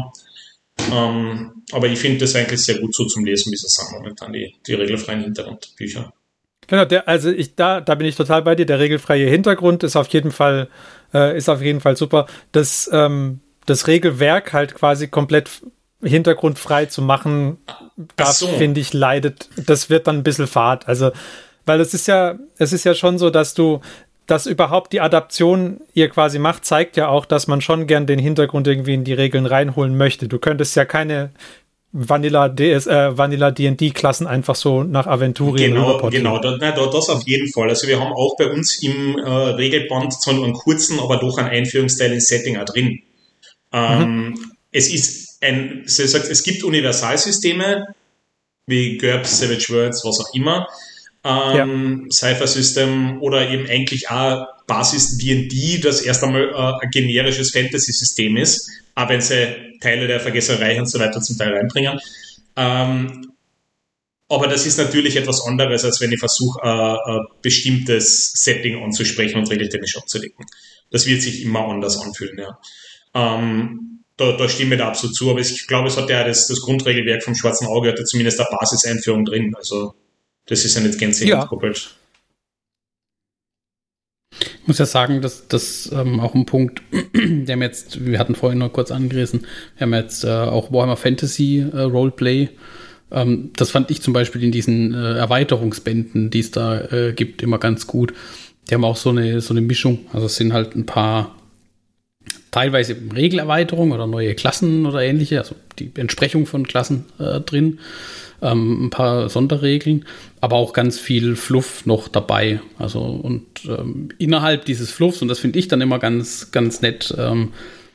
Ähm, aber ich finde das eigentlich sehr gut so zum Lesen, wie sie es sagen momentan, die, die regelfreien Hintergrundbücher. Genau, der, also ich, da, da bin ich total bei dir. Der regelfreie Hintergrund ist auf jeden Fall, äh, ist auf jeden Fall super. Das, ähm, das Regelwerk halt quasi komplett hintergrundfrei zu machen, das so. finde ich leidet, das wird dann ein bisschen fad. Also, weil es ist ja, es ist ja schon so, dass du dass überhaupt die Adaption ihr quasi macht, zeigt ja auch, dass man schon gern den Hintergrund irgendwie in die Regeln reinholen möchte. Du könntest ja keine Vanilla D S, äh, Vanilla D und D-Klassen einfach so nach Aventurien Genau, rüberportieren. genau, da, nein, da, das auf jeden Fall. Also wir haben auch bei uns im äh, Regelband zwar nur einen kurzen, aber doch einen Einführungsteil ins Setting auch drin. Ähm, mhm. Es ist ein, sie sagt, es gibt Universalsysteme, wie GURPS, Savage Worlds, was auch immer, Ähm, ja. Cypher System oder eben eigentlich auch Basis D und D, das erst einmal äh, ein generisches Fantasy-System ist, auch wenn sie Teile der Vergesserei und so weiter zum Teil reinbringen. Ähm, aber das ist natürlich etwas anderes, als wenn ich versuche, äh, ein bestimmtes Setting anzusprechen und regeltechnisch abzudecken. Das wird sich immer anders anfühlen, ja. Ähm, da, da stimme ich da absolut zu, aber ich glaube, es hat ja das, das Grundregelwerk vom Schwarzen Auge, hat ja zumindest eine Basiseinführung drin, also das ist ja nicht gänzlich ja. entkoppelt. Ich muss ja sagen, dass das ähm, auch ein Punkt, der mir jetzt, wir hatten vorhin noch kurz angerissen, wir haben jetzt äh, auch Warhammer Fantasy äh, Roleplay. Ähm, das fand ich zum Beispiel in diesen äh, Erweiterungsbänden, die es da äh, gibt, immer ganz gut. Die haben auch so eine, so eine Mischung. Also es sind halt ein paar teilweise Regelerweiterungen oder neue Klassen oder ähnliche, also die Entsprechung von Klassen äh, drin. Ähm, ein paar Sonderregeln, aber auch ganz viel Fluff noch dabei. Also und ähm, innerhalb dieses Fluffs, und das finde ich dann immer ganz, ganz nett, ähm,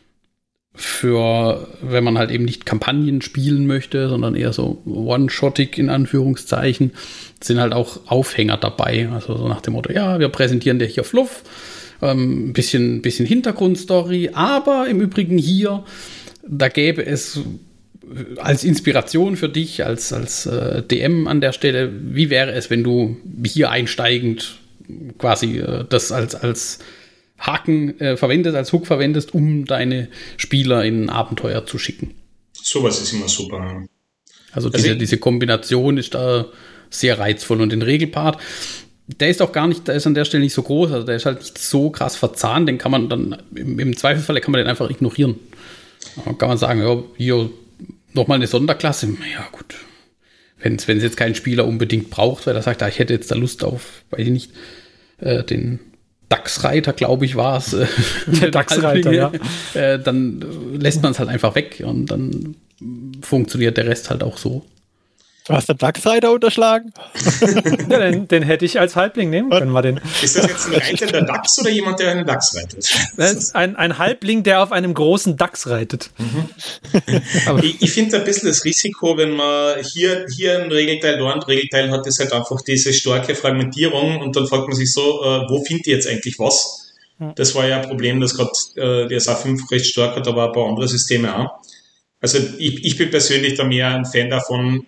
für, wenn man halt eben nicht Kampagnen spielen möchte, sondern eher so one-shottig in Anführungszeichen, sind halt auch Aufhänger dabei. Also so nach dem Motto, ja, wir präsentieren dir hier Fluff, ähm, ein bisschen, bisschen Hintergrundstory, aber im Übrigen hier, da gäbe es als Inspiration für dich, als, als äh, D M an der Stelle, wie wäre es, wenn du hier einsteigend quasi äh, das als, als Haken äh, verwendest, als Hook verwendest, um deine Spieler in ein Abenteuer zu schicken. Sowas ist immer super. Also, also diese, diese Kombination ist da sehr reizvoll. Und den Regelpart, der ist auch gar nicht, der ist an der Stelle nicht so groß, also der ist halt nicht so krass verzahnt, den kann man dann, im, im Zweifelsfall kann man den einfach ignorieren. Da kann man sagen, ja, hier nochmal eine Sonderklasse, ja gut. Wenn es jetzt kein Spieler unbedingt braucht, weil er sagt, ah, ich hätte jetzt da Lust auf, weiß ich nicht, äh, den Dachsreiter, glaube ich, war es. Äh, Der Dachsreiter, ja. Äh, dann lässt man es halt einfach weg und dann funktioniert der Rest halt auch so. Du hast den Dachsreiter unterschlagen? Ja, den, den hätte ich als Halbling nehmen können. Mal den. Ist das jetzt ein reitender Dachs oder jemand, der einen Dachs reitet? Das ist ein, ein Halbling, der auf einem großen Dachs reitet. Mhm. Aber ich ich finde ein bisschen das Risiko, wenn man hier, hier ein Regelteil, da ein Regelteil hat, ist halt einfach diese starke Fragmentierung und dann fragt man sich so, äh, wo findet ihr jetzt eigentlich was? Das war ja ein Problem, dass gerade äh, die S A fünf recht stark hat, aber ein paar andere Systeme auch. Also ich, ich bin persönlich da mehr ein Fan davon,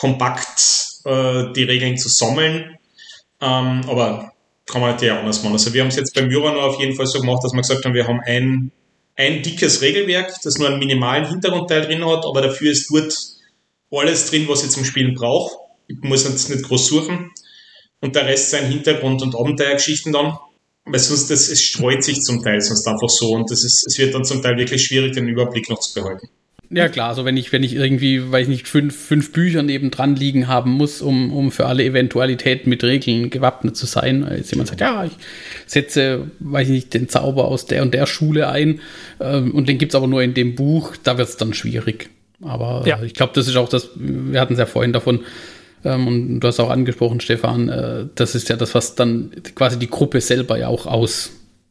kompakt äh, die Regeln zu sammeln, ähm, aber kann man halt ja anders machen. Also wir haben es jetzt beim Myranor auf jeden Fall so gemacht, dass wir gesagt haben, wir haben ein, ein dickes Regelwerk, das nur einen minimalen Hintergrundteil drin hat, aber dafür ist dort alles drin, was ich zum Spielen brauche. Ich muss jetzt nicht groß suchen. Und der Rest sein Hintergrund- und Abenteuergeschichten dann, weil sonst das, es streut sich zum Teil sonst einfach so und das ist, es wird dann zum Teil wirklich schwierig, den Überblick noch zu behalten. Ja klar, also wenn ich, wenn ich irgendwie, weiß ich nicht, fünf, fünf Bücher nebendran liegen haben muss, um, um für alle Eventualitäten mit Regeln gewappnet zu sein. Jetzt jemand sagt, ja, ich setze, weiß ich nicht, den Zauber aus der und der Schule ein ähm, und den gibt's aber nur in dem Buch, da wird's dann schwierig. Aber ja. äh, ich glaube, das ist auch das, wir hatten es ja vorhin davon, ähm, und du hast auch angesprochen, Stefan, äh, das ist ja das, was dann quasi die Gruppe selber ja auch aus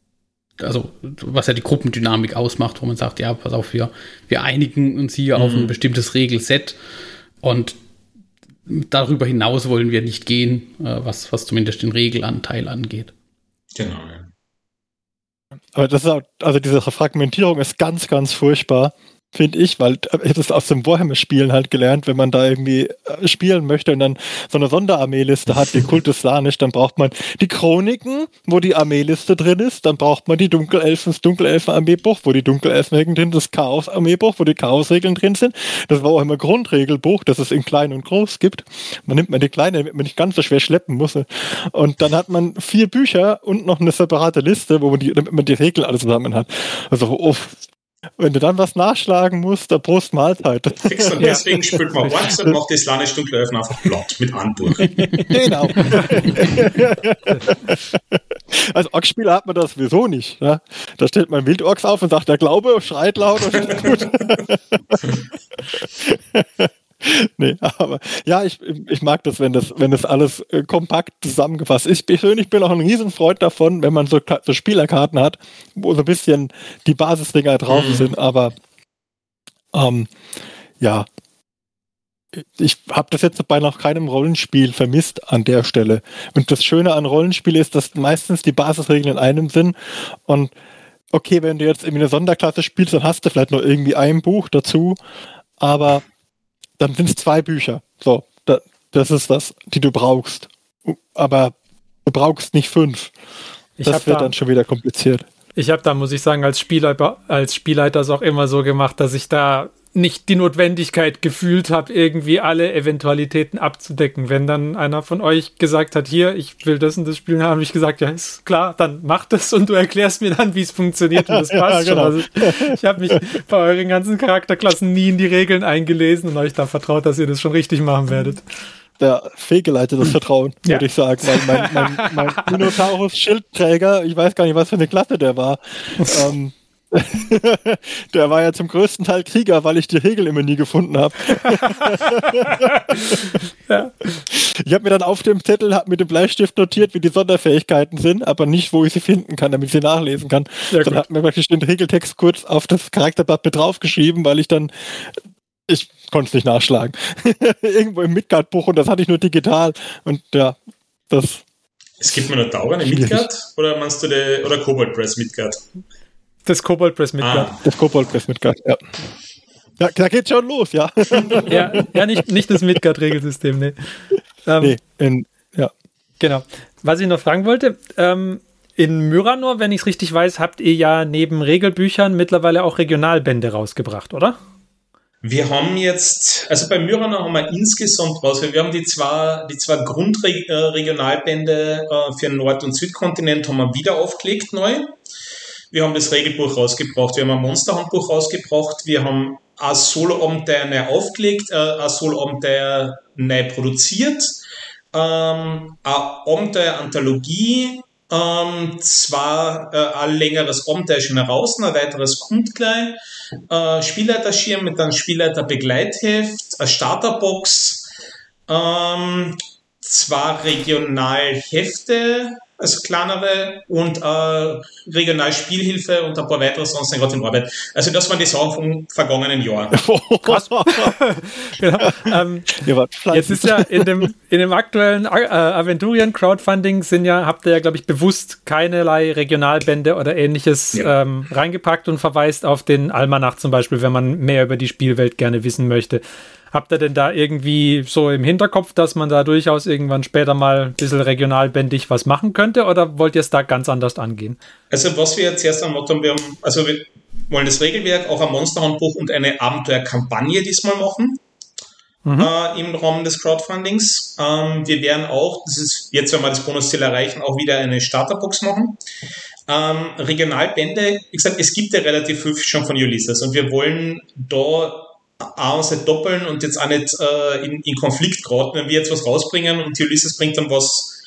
also was ja die Gruppendynamik ausmacht, wo man sagt, ja, pass auf, wir, wir einigen uns hier mhm. auf ein bestimmtes Regelset und darüber hinaus wollen wir nicht gehen, äh, was, was zumindest den Regelanteil angeht. Genau, ja. Aber das ist auch, also diese Fragmentierung ist ganz, ganz furchtbar, finde ich, weil ich habe das aus dem Warhammer-Spielen halt gelernt, wenn man da irgendwie spielen möchte und dann so eine Sonderarmeeliste hat, wie Kult des Slaanesh, dann braucht man die Chroniken, wo die Armeeliste drin ist, dann braucht man die Dunkelelfen, das Dunkelelfen-Armeebuch, wo die Dunkelelfen-Regeln drin sind, das Chaos-Armeebuch, wo die Chaos-Regeln drin sind. Das war auch immer Grundregelbuch, das es in klein und groß gibt. Man nimmt man die kleine, damit man nicht ganz so schwer schleppen muss. Und dann hat man vier Bücher und noch eine separate Liste, wo man die, damit man die Regeln alle zusammen hat. Also, oh, wenn du dann was nachschlagen musst, dann Prost Mahlzeit. Fix und deswegen ja. Spielt man Orks und macht das Slaanesh Dunkelelfen einfach platt mit Anbuch. Genau. Als Orks-Spieler hat man das sowieso nicht. Ne? Da stellt man Wildorks auf und sagt, der Glaube schreit laut und ist gut. Nee, aber ja, ich, ich mag das, wenn das, wenn das alles äh, kompakt zusammengefasst ist. Ich persönlich bin auch ein Riesenfreund davon, wenn man so, so Spielerkarten hat, wo so ein bisschen die Basisdinger drauf mhm. sind, aber ähm, ja, ich habe das jetzt bei noch keinem Rollenspiel vermisst an der Stelle. Und das Schöne an Rollenspielen ist, dass meistens die Basisregeln in einem sind und okay, wenn du jetzt irgendwie eine Sonderklasse spielst, dann hast du vielleicht noch irgendwie ein Buch dazu, aber dann sind es zwei Bücher. So, da, das ist das, die du brauchst. Aber du brauchst nicht fünf. Ich das wird da, dann schon wieder kompliziert. Ich habe da, muss ich sagen, als Spielleiter, als Spielleiter es auch immer so gemacht, dass ich da nicht die Notwendigkeit gefühlt habe, irgendwie alle Eventualitäten abzudecken. Wenn dann einer von euch gesagt hat, hier, ich will das und das spielen, habe ich gesagt, ja, ist klar, dann mach das und du erklärst mir dann, wie es funktioniert und das passt ja, genau. schon. Also ich, ich habe mich bei euren ganzen Charakterklassen nie in die Regeln eingelesen und euch da vertraut, dass ihr das schon richtig machen werdet. Der fehlgeleitetes Vertrauen, ja. würde ich sagen. Weil mein, mein, mein Minotaurus-Schildträger, ich weiß gar nicht, was für eine Klasse der war, ähm, der war ja zum größten Teil Krieger, weil ich die Regeln immer nie gefunden habe. Ja. Ich habe mir dann auf dem Zettel hab mit dem Bleistift notiert, wie die Sonderfähigkeiten sind, aber nicht, wo ich sie finden kann, damit ich sie nachlesen kann. Ja, dann hat mir praktisch den Regeltext kurz auf das Charakterblatt mit draufgeschrieben, weil ich dann ich konnte es nicht nachschlagen. Irgendwo im Midgard-Buch und das hatte ich nur digital und ja, das es gibt mir nur Tauren in Midgard oder meinst du die, oder Kobold Press Midgard? Das Kobold Press Midgard. Ah. Das Kobold Press Midgard, ja. Ja, da geht's schon los, ja. ja, ja, nicht, nicht das Midgard-Regelsystem, nee. Ähm, nee, in, ja. Genau. Was ich noch fragen wollte, ähm, in Myranor, wenn ich es richtig weiß, habt ihr ja neben Regelbüchern mittlerweile auch Regionalbände rausgebracht, oder? Wir haben jetzt, also bei Myranor haben wir insgesamt raus, wir haben die zwei, die zwei Grundregionalbände äh, für den Nord- und Südkontinent haben wir wieder aufgelegt neu. Wir haben das Regelbuch rausgebracht, wir haben ein Monsterhandbuch rausgebracht, wir haben ein Solo-Abenteuer neu aufgelegt, äh, ein Solo-Abenteuer neu produziert, ähm, eine Abenteuer-Anthologie, ähm, zwar äh, ein längeres Abenteuer schon heraus, ein weiteres kommt gleich, äh, Spielleiterschirm mit einem Spielleiter-Begleitheft, eine Starterbox, ähm, zwei Regionalhefte, also kleinere, und äh, Regionalspielhilfe und ein paar weitere sonst sind gerade in Arbeit. Also das waren die Sachen vom vergangenen Jahr. Krass. Genau. Ähm, jetzt ist ja in dem, in dem aktuellen äh, Aventurien-Crowdfunding sind ja, habt ihr ja, glaube ich, bewusst keinerlei Regionalbände oder ähnliches ja. ähm, reingepackt und verweist auf den Almanach zum Beispiel, wenn man mehr über die Spielwelt gerne wissen möchte. Habt ihr denn da irgendwie so im Hinterkopf, dass man da durchaus irgendwann später mal ein bisschen regionalbändig was machen könnte, oder wollt ihr es da ganz anders angehen? Also was wir jetzt erst am Motto haben, wir haben, also wir wollen das Regelwerk, auch ein Monsterhandbuch und eine Abenteuerkampagne diesmal machen, mhm. äh, im Rahmen des Crowdfundings. Ähm, wir werden auch, das ist jetzt, wenn wir das Bonusziel erreichen, auch wieder eine Starterbox machen. Ähm, Regionalbände, wie gesagt, es gibt ja relativ viel schon von Ulysses und wir wollen da auch nicht doppeln und jetzt auch nicht äh, in, in Konflikt geraten, wenn wir jetzt was rausbringen und die Ulysses bringt dann was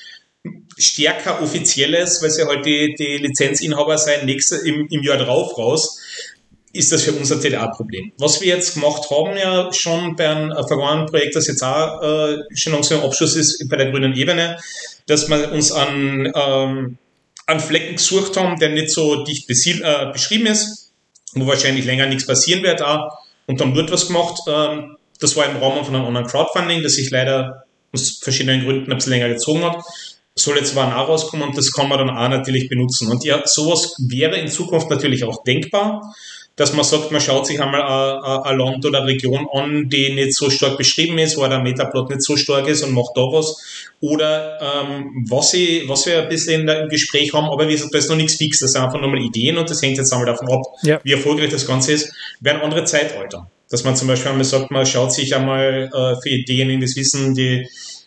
stärker Offizielles, weil sie halt die, die Lizenzinhaber sein, nächste, im, im Jahr drauf raus, ist das für uns natürlich auch ein Problem. Was wir jetzt gemacht haben, ja schon bei einem vergangenen Projekt, das jetzt auch äh, schon langsam im Abschluss ist, bei der grünen Ebene, dass wir uns an, ähm, an Flecken gesucht haben, der nicht so dicht besied, äh, beschrieben ist, wo wahrscheinlich länger nichts passieren wird auch. Und dann wird was gemacht. Das war im Rahmen von einem anderen Crowdfunding, das sich leider aus verschiedenen Gründen ein bisschen länger gezogen hat. Soll jetzt zwar auch rauskommen und das kann man dann auch natürlich benutzen. Und ja, sowas wäre in Zukunft natürlich auch denkbar, dass man sagt, man schaut sich einmal ein Land oder eine Region an, die nicht so stark beschrieben ist, wo der Metaplot nicht so stark ist und macht da was. Oder ähm, was, ich, was wir ein bisschen in der, im Gespräch haben, aber wie gesagt, da ist noch nichts fix, das sind einfach nur mal Ideen und das hängt jetzt einmal davon ab, ja. wie erfolgreich das Ganze ist, wären andere Zeitalter. Dass man zum Beispiel einmal sagt, man schaut sich einmal äh, für Ideen in das Wissen, die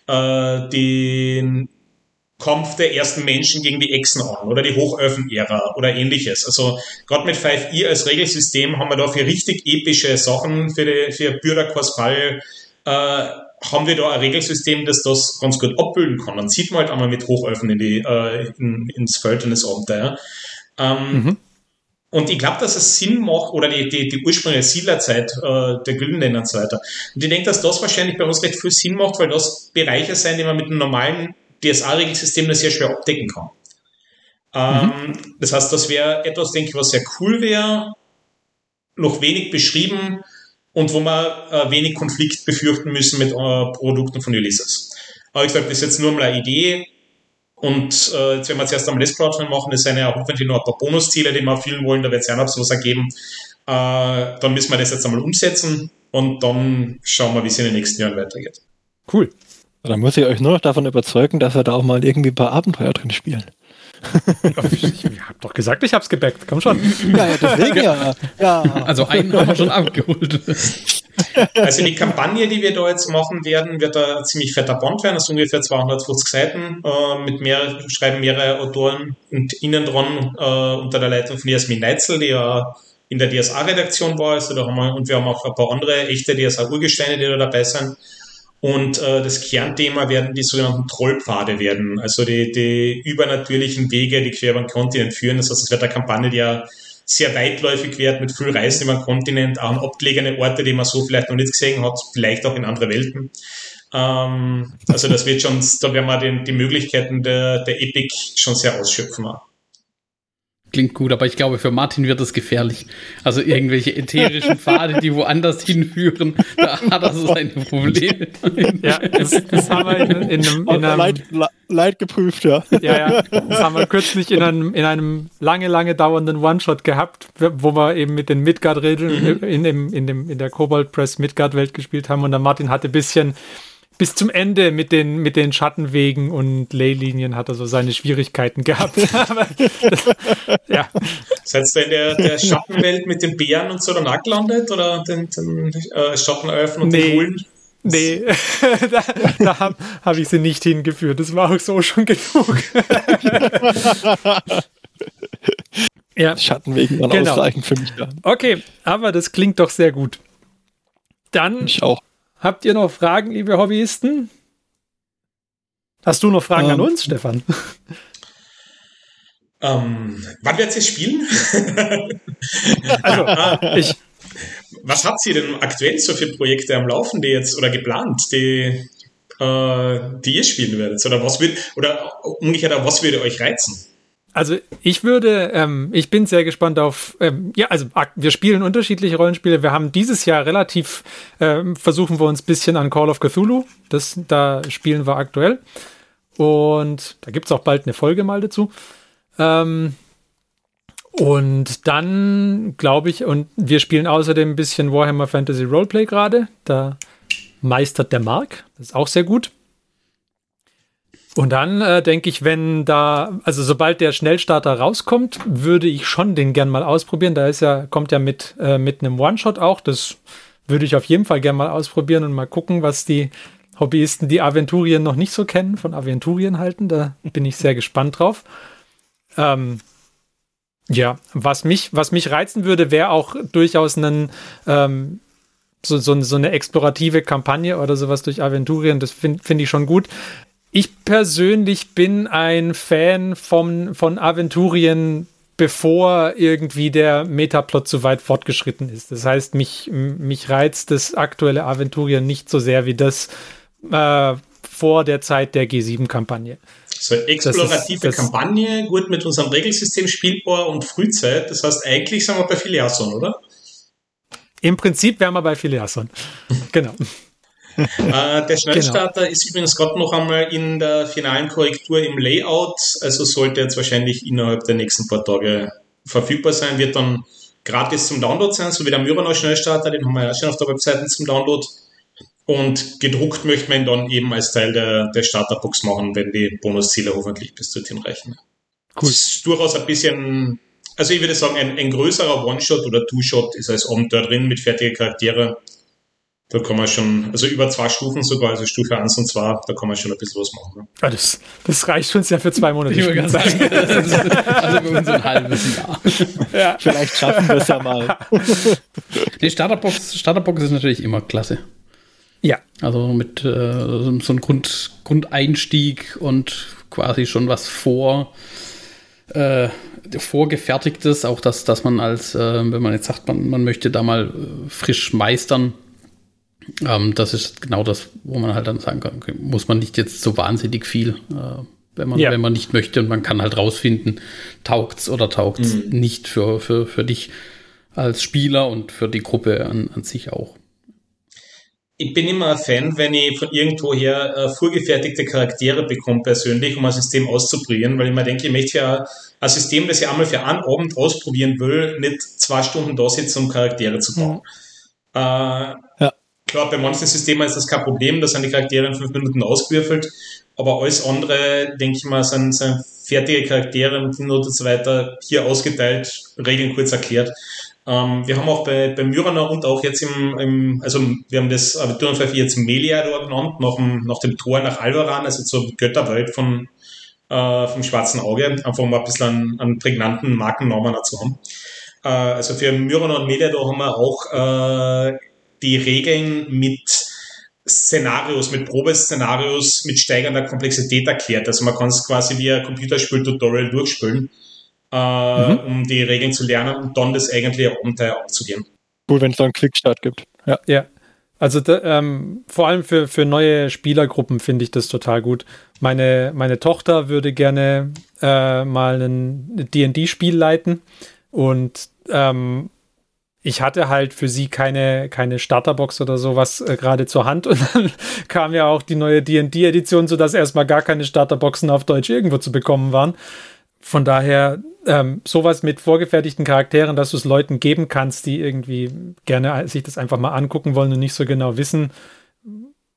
äh, den Kampf der ersten Menschen gegen die Echsen an oder die Hochöfen-Ära oder ähnliches. Also gerade mit five E als Regelsystem haben wir da für richtig epische Sachen, für, die, für Bürgerkurs Fall, äh, haben wir da ein Regelsystem, das das ganz gut abbilden kann. Dann sieht man halt einmal mit Hochöfen in die, äh, in, ins Feld und das Abenteuer. Ähm, mhm. Und ich glaube, dass es Sinn macht, oder die, die, die ursprüngliche Siedlerzeit äh, der Güldenländer und so weiter. Und ich denke, dass das wahrscheinlich bei uns recht viel Sinn macht, weil das Bereiche sind, die man mit einem normalen D S A-Regelsystem das sehr schwer abdecken kann. Ähm, mhm. Das heißt, das wäre etwas, denke ich, was sehr cool wäre, noch wenig beschrieben und wo wir äh, wenig Konflikt befürchten müssen mit äh, Produkten von Ulysses. Aber ich glaube, das ist jetzt nur mal eine Idee und äh, jetzt werden wir zuerst einmal das Crowdfunding machen, das sind ja hoffentlich noch ein paar Bonusziele, die wir erfüllen wollen, da wird es ja noch sowas ergeben. Äh, dann müssen wir das jetzt einmal umsetzen und dann schauen wir, wie es in den nächsten Jahren weitergeht. Cool. Dann muss ich euch nur noch davon überzeugen, dass wir da auch mal irgendwie ein paar Abenteuer drin spielen. Ich, ich hab doch gesagt, ich hab's gebackt. Komm schon. Ja, ja, deswegen ja. ja. Also einen haben wir schon abgeholt. Also die Kampagne, die wir da jetzt machen werden, wird da ziemlich fetter Band werden. Das ist ungefähr zweihundertfünfzig Seiten. Äh, mit mehr, schreiben mehrere Autoren und innen dran äh, unter der Leitung von Jasmin Neitzel, die ja in der D S A-Redaktion war. Also da haben wir, und wir haben auch ein paar andere echte D S A-Urgesteine, die da dabei sind. Und äh, das Kernthema werden die sogenannten Trollpfade werden, also die, die übernatürlichen Wege, die quer über den Kontinent führen. Das heißt, es wird eine Kampagne, die ja sehr weitläufig wird, mit viel Reisen über den Kontinent, auch an abgelegene Orte, die man so vielleicht noch nicht gesehen hat, vielleicht auch in andere Welten. Ähm, also das wird schon, da werden wir den, die Möglichkeiten der, der Epic schon sehr ausschöpfen. Klingt gut, aber ich glaube, für Martin wird es gefährlich. Also irgendwelche ätherischen Pfade, die woanders hinführen, da hat er so seine Probleme. Ja, das, das haben wir in, in einem... In einem Leid, Leid geprüft, ja. Ja, ja, das haben wir kürzlich in einem, in einem lange, lange dauernden One-Shot gehabt, wo wir eben mit den Midgard-Regeln mhm. in, dem, in, dem, in der Kobold Press Midgard-Welt gespielt haben und der Martin hatte ein bisschen... bis zum Ende mit den, mit den Schattenwegen und Leylinien hat er so seine Schwierigkeiten gehabt. Aber, das, ja. Seid ihr in der, der Schattenwelt mit den Bären und so danach gelandet? Oder den, den äh, Schattenelfen und nee. den Bullen? Nee, da, da habe hab ich sie nicht hingeführt. Das war auch so schon genug. Ja. Schattenwegen waren genau. ausreichend für mich da. Okay, aber das klingt doch sehr gut. Dann Ich auch. habt ihr noch Fragen, liebe Hobbyisten? Hast du noch Fragen ähm, an uns, Stefan? Ähm, wann werdet ihr spielen? Also, ich... Was habt ihr denn aktuell so für Projekte am Laufen, die jetzt oder geplant, die, äh, die ihr spielen werdet? Oder was wird, oder umgekehrt, was würde euch reizen? Also ich würde, ähm, ich bin sehr gespannt auf, ähm, ja, also wir spielen unterschiedliche Rollenspiele. Wir haben dieses Jahr relativ, ähm, versuchen wir uns ein bisschen an Call of Cthulhu. Das, da spielen wir aktuell. Und da gibt es auch bald eine Folge mal dazu. Ähm, Und dann, glaube ich, und wir spielen außerdem ein bisschen Warhammer Fantasy Roleplay gerade. Da meistert der Mark. Das ist auch sehr gut. Und dann äh, denke ich, wenn da, also sobald der Schnellstarter rauskommt, würde ich schon den gern mal ausprobieren. Da ist ja, kommt ja mit, äh, mit einem One-Shot auch. Das würde ich auf jeden Fall gern mal ausprobieren und mal gucken, was die Hobbyisten, die Aventurien noch nicht so kennen, von Aventurien halten. Da bin ich sehr gespannt drauf. Ähm, Ja, was mich, was mich reizen würde, wäre auch durchaus einen, ähm, so, so, so eine explorative Kampagne oder sowas durch Aventurien. Das finde find ich schon gut. Ich persönlich bin ein Fan von, von Aventurien, bevor irgendwie der Metaplot zu weit fortgeschritten ist. Das heißt, mich, mich reizt das aktuelle Aventurien nicht so sehr wie das äh, vor der Zeit der G sieben Kampagne. So eine explorative das ist, das Kampagne, gut mit unserem Regelsystem spielbar und Frühzeit. Das heißt, eigentlich sind wir bei Filiason, oder? Im Prinzip wären wir bei Filiason. Genau. äh, der Schnellstarter genau. ist übrigens gerade noch einmal in der finalen Korrektur im Layout. Also sollte jetzt wahrscheinlich innerhalb der nächsten paar Tage verfügbar sein. Wird dann gratis zum Download sein, so wie der Myrona Schnellstarter. Den haben wir ja schon auf der Webseite zum Download. Und gedruckt möchte man ihn dann eben als Teil der, der Starterbox machen, wenn die Bonusziele hoffentlich bis dorthin reichen. Cool. Das ist durchaus ein bisschen, also ich würde sagen, ein, ein größerer One-Shot oder Two-Shot ist als Abenteuer drin mit fertigen Charaktere. Da kann man schon, also über zwei Stufen sogar, also Stufe eins und zwei, da kann man schon ein bisschen was machen. Ne? Ja, das, das reicht uns ja für zwei Monate. Ich würde sagen, also bei uns ein halbes Jahr. Ja. Vielleicht schaffen wir es ja mal. Die Starterbox, Starterbox ist natürlich immer klasse. Ja. Also mit äh, so einem Grund, Grundeinstieg und quasi schon was vor äh, vorgefertigtes, auch das, dass man als, äh, wenn man jetzt sagt, man, man möchte da mal äh, frisch meistern, ähm, das ist genau das, wo man halt dann sagen kann, okay, muss man nicht jetzt so wahnsinnig viel, äh, wenn man, ja. wenn man nicht möchte, und man kann halt rausfinden, taugt's oder taugt's mhm. nicht für, für, für dich als Spieler und für die Gruppe an, an sich auch. Ich bin immer ein Fan, wenn ich von irgendwoher äh, vorgefertigte Charaktere bekomme persönlich, um ein System auszuprobieren, weil ich mir denke, ich möchte ja ein System, das ich einmal für einen Abend ausprobieren will, nicht zwei Stunden da sitzen, um Charaktere zu bauen. Mhm. Äh, ja. Klar, bei manchen Systemen ist das kein Problem, da sind die Charaktere in fünf Minuten ausgewürfelt, aber alles andere, denke ich mal, sind, sind fertige Charaktere mit Noten und so weiter, hier ausgeteilt, Regeln kurz erklärt. Ähm, wir haben auch bei, bei Myrona und auch jetzt im, im, also wir haben das Aventurien jetzt Meliador genannt, nach dem, nach dem Tor nach Alvaran, also zur Götterwelt von, äh, vom Schwarzen Auge, einfach mal ein bisschen einen, einen prägnanten Markennamen dazu haben. Äh, also für Myrona und Meliador haben wir auch äh, die Regeln mit Szenarios, mit Probeszenarios, mit steigender Komplexität erklärt. Also man kann es quasi wie ein Computerspiel-Tutorial durchspielen. Uh, mhm. um die Regeln zu lernen und dann das eigentliche Abenteuer anzugehen. Gut, wenn es da einen Quickstart gibt. Ja, ja. Also da, ähm, vor allem für, für neue Spielergruppen finde ich das total gut. Meine, meine Tochter würde gerne äh, mal ein D und D-Spiel leiten und ähm, ich hatte halt für sie keine, keine Starterbox oder sowas äh, gerade zur Hand und dann kam ja auch die neue D und D-Edition, sodass erstmal gar keine Starterboxen auf Deutsch irgendwo zu bekommen waren. Von daher ähm, sowas mit vorgefertigten Charakteren, dass du es Leuten geben kannst, die irgendwie gerne sich das einfach mal angucken wollen und nicht so genau wissen,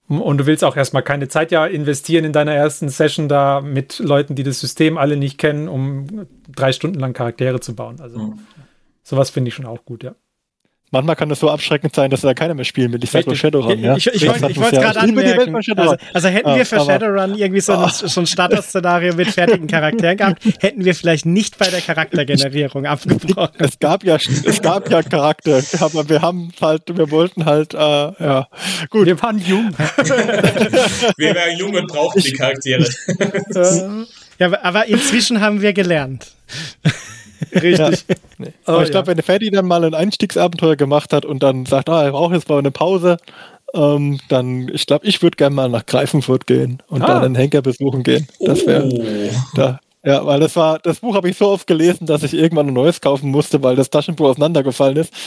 Und du willst auch erstmal keine Zeit ja investieren in deiner ersten Session da mit Leuten, die das System alle nicht kennen, um drei Stunden lang Charaktere zu bauen. Also mhm. sowas finde ich schon auch gut, ja. Manchmal kann es so abschreckend sein, dass da keiner mehr spielen will. Ich sag nur Shadowrun. Ja? Ich, ich, ich wollte es gerade anmerken. Also, also hätten wir für Shadowrun irgendwie so ein, so ein Starter-Szenario mit fertigen Charakteren gehabt, hätten wir vielleicht nicht bei der Charaktergenerierung abgebrochen. Es gab ja, es gab ja Charakter, aber wir haben halt, wir wollten halt, äh, ja, gut. Wir waren jung. Wir waren jung und brauchten die Charaktere. Ja, aber inzwischen haben wir gelernt. Richtig. Ja. Nee. Aber oh, ich glaube, ja. wenn der Ferdi dann mal ein Einstiegsabenteuer gemacht hat und dann sagt, ah, er braucht jetzt mal eine Pause, ähm, dann, ich glaube, ich würde gerne mal nach Greifenfurt gehen und ah. dann einen Henker besuchen gehen. Das wäre oh. da. Ja, weil das war, das Buch habe ich so oft gelesen, dass ich irgendwann ein neues kaufen musste, weil das Taschenbuch auseinandergefallen ist.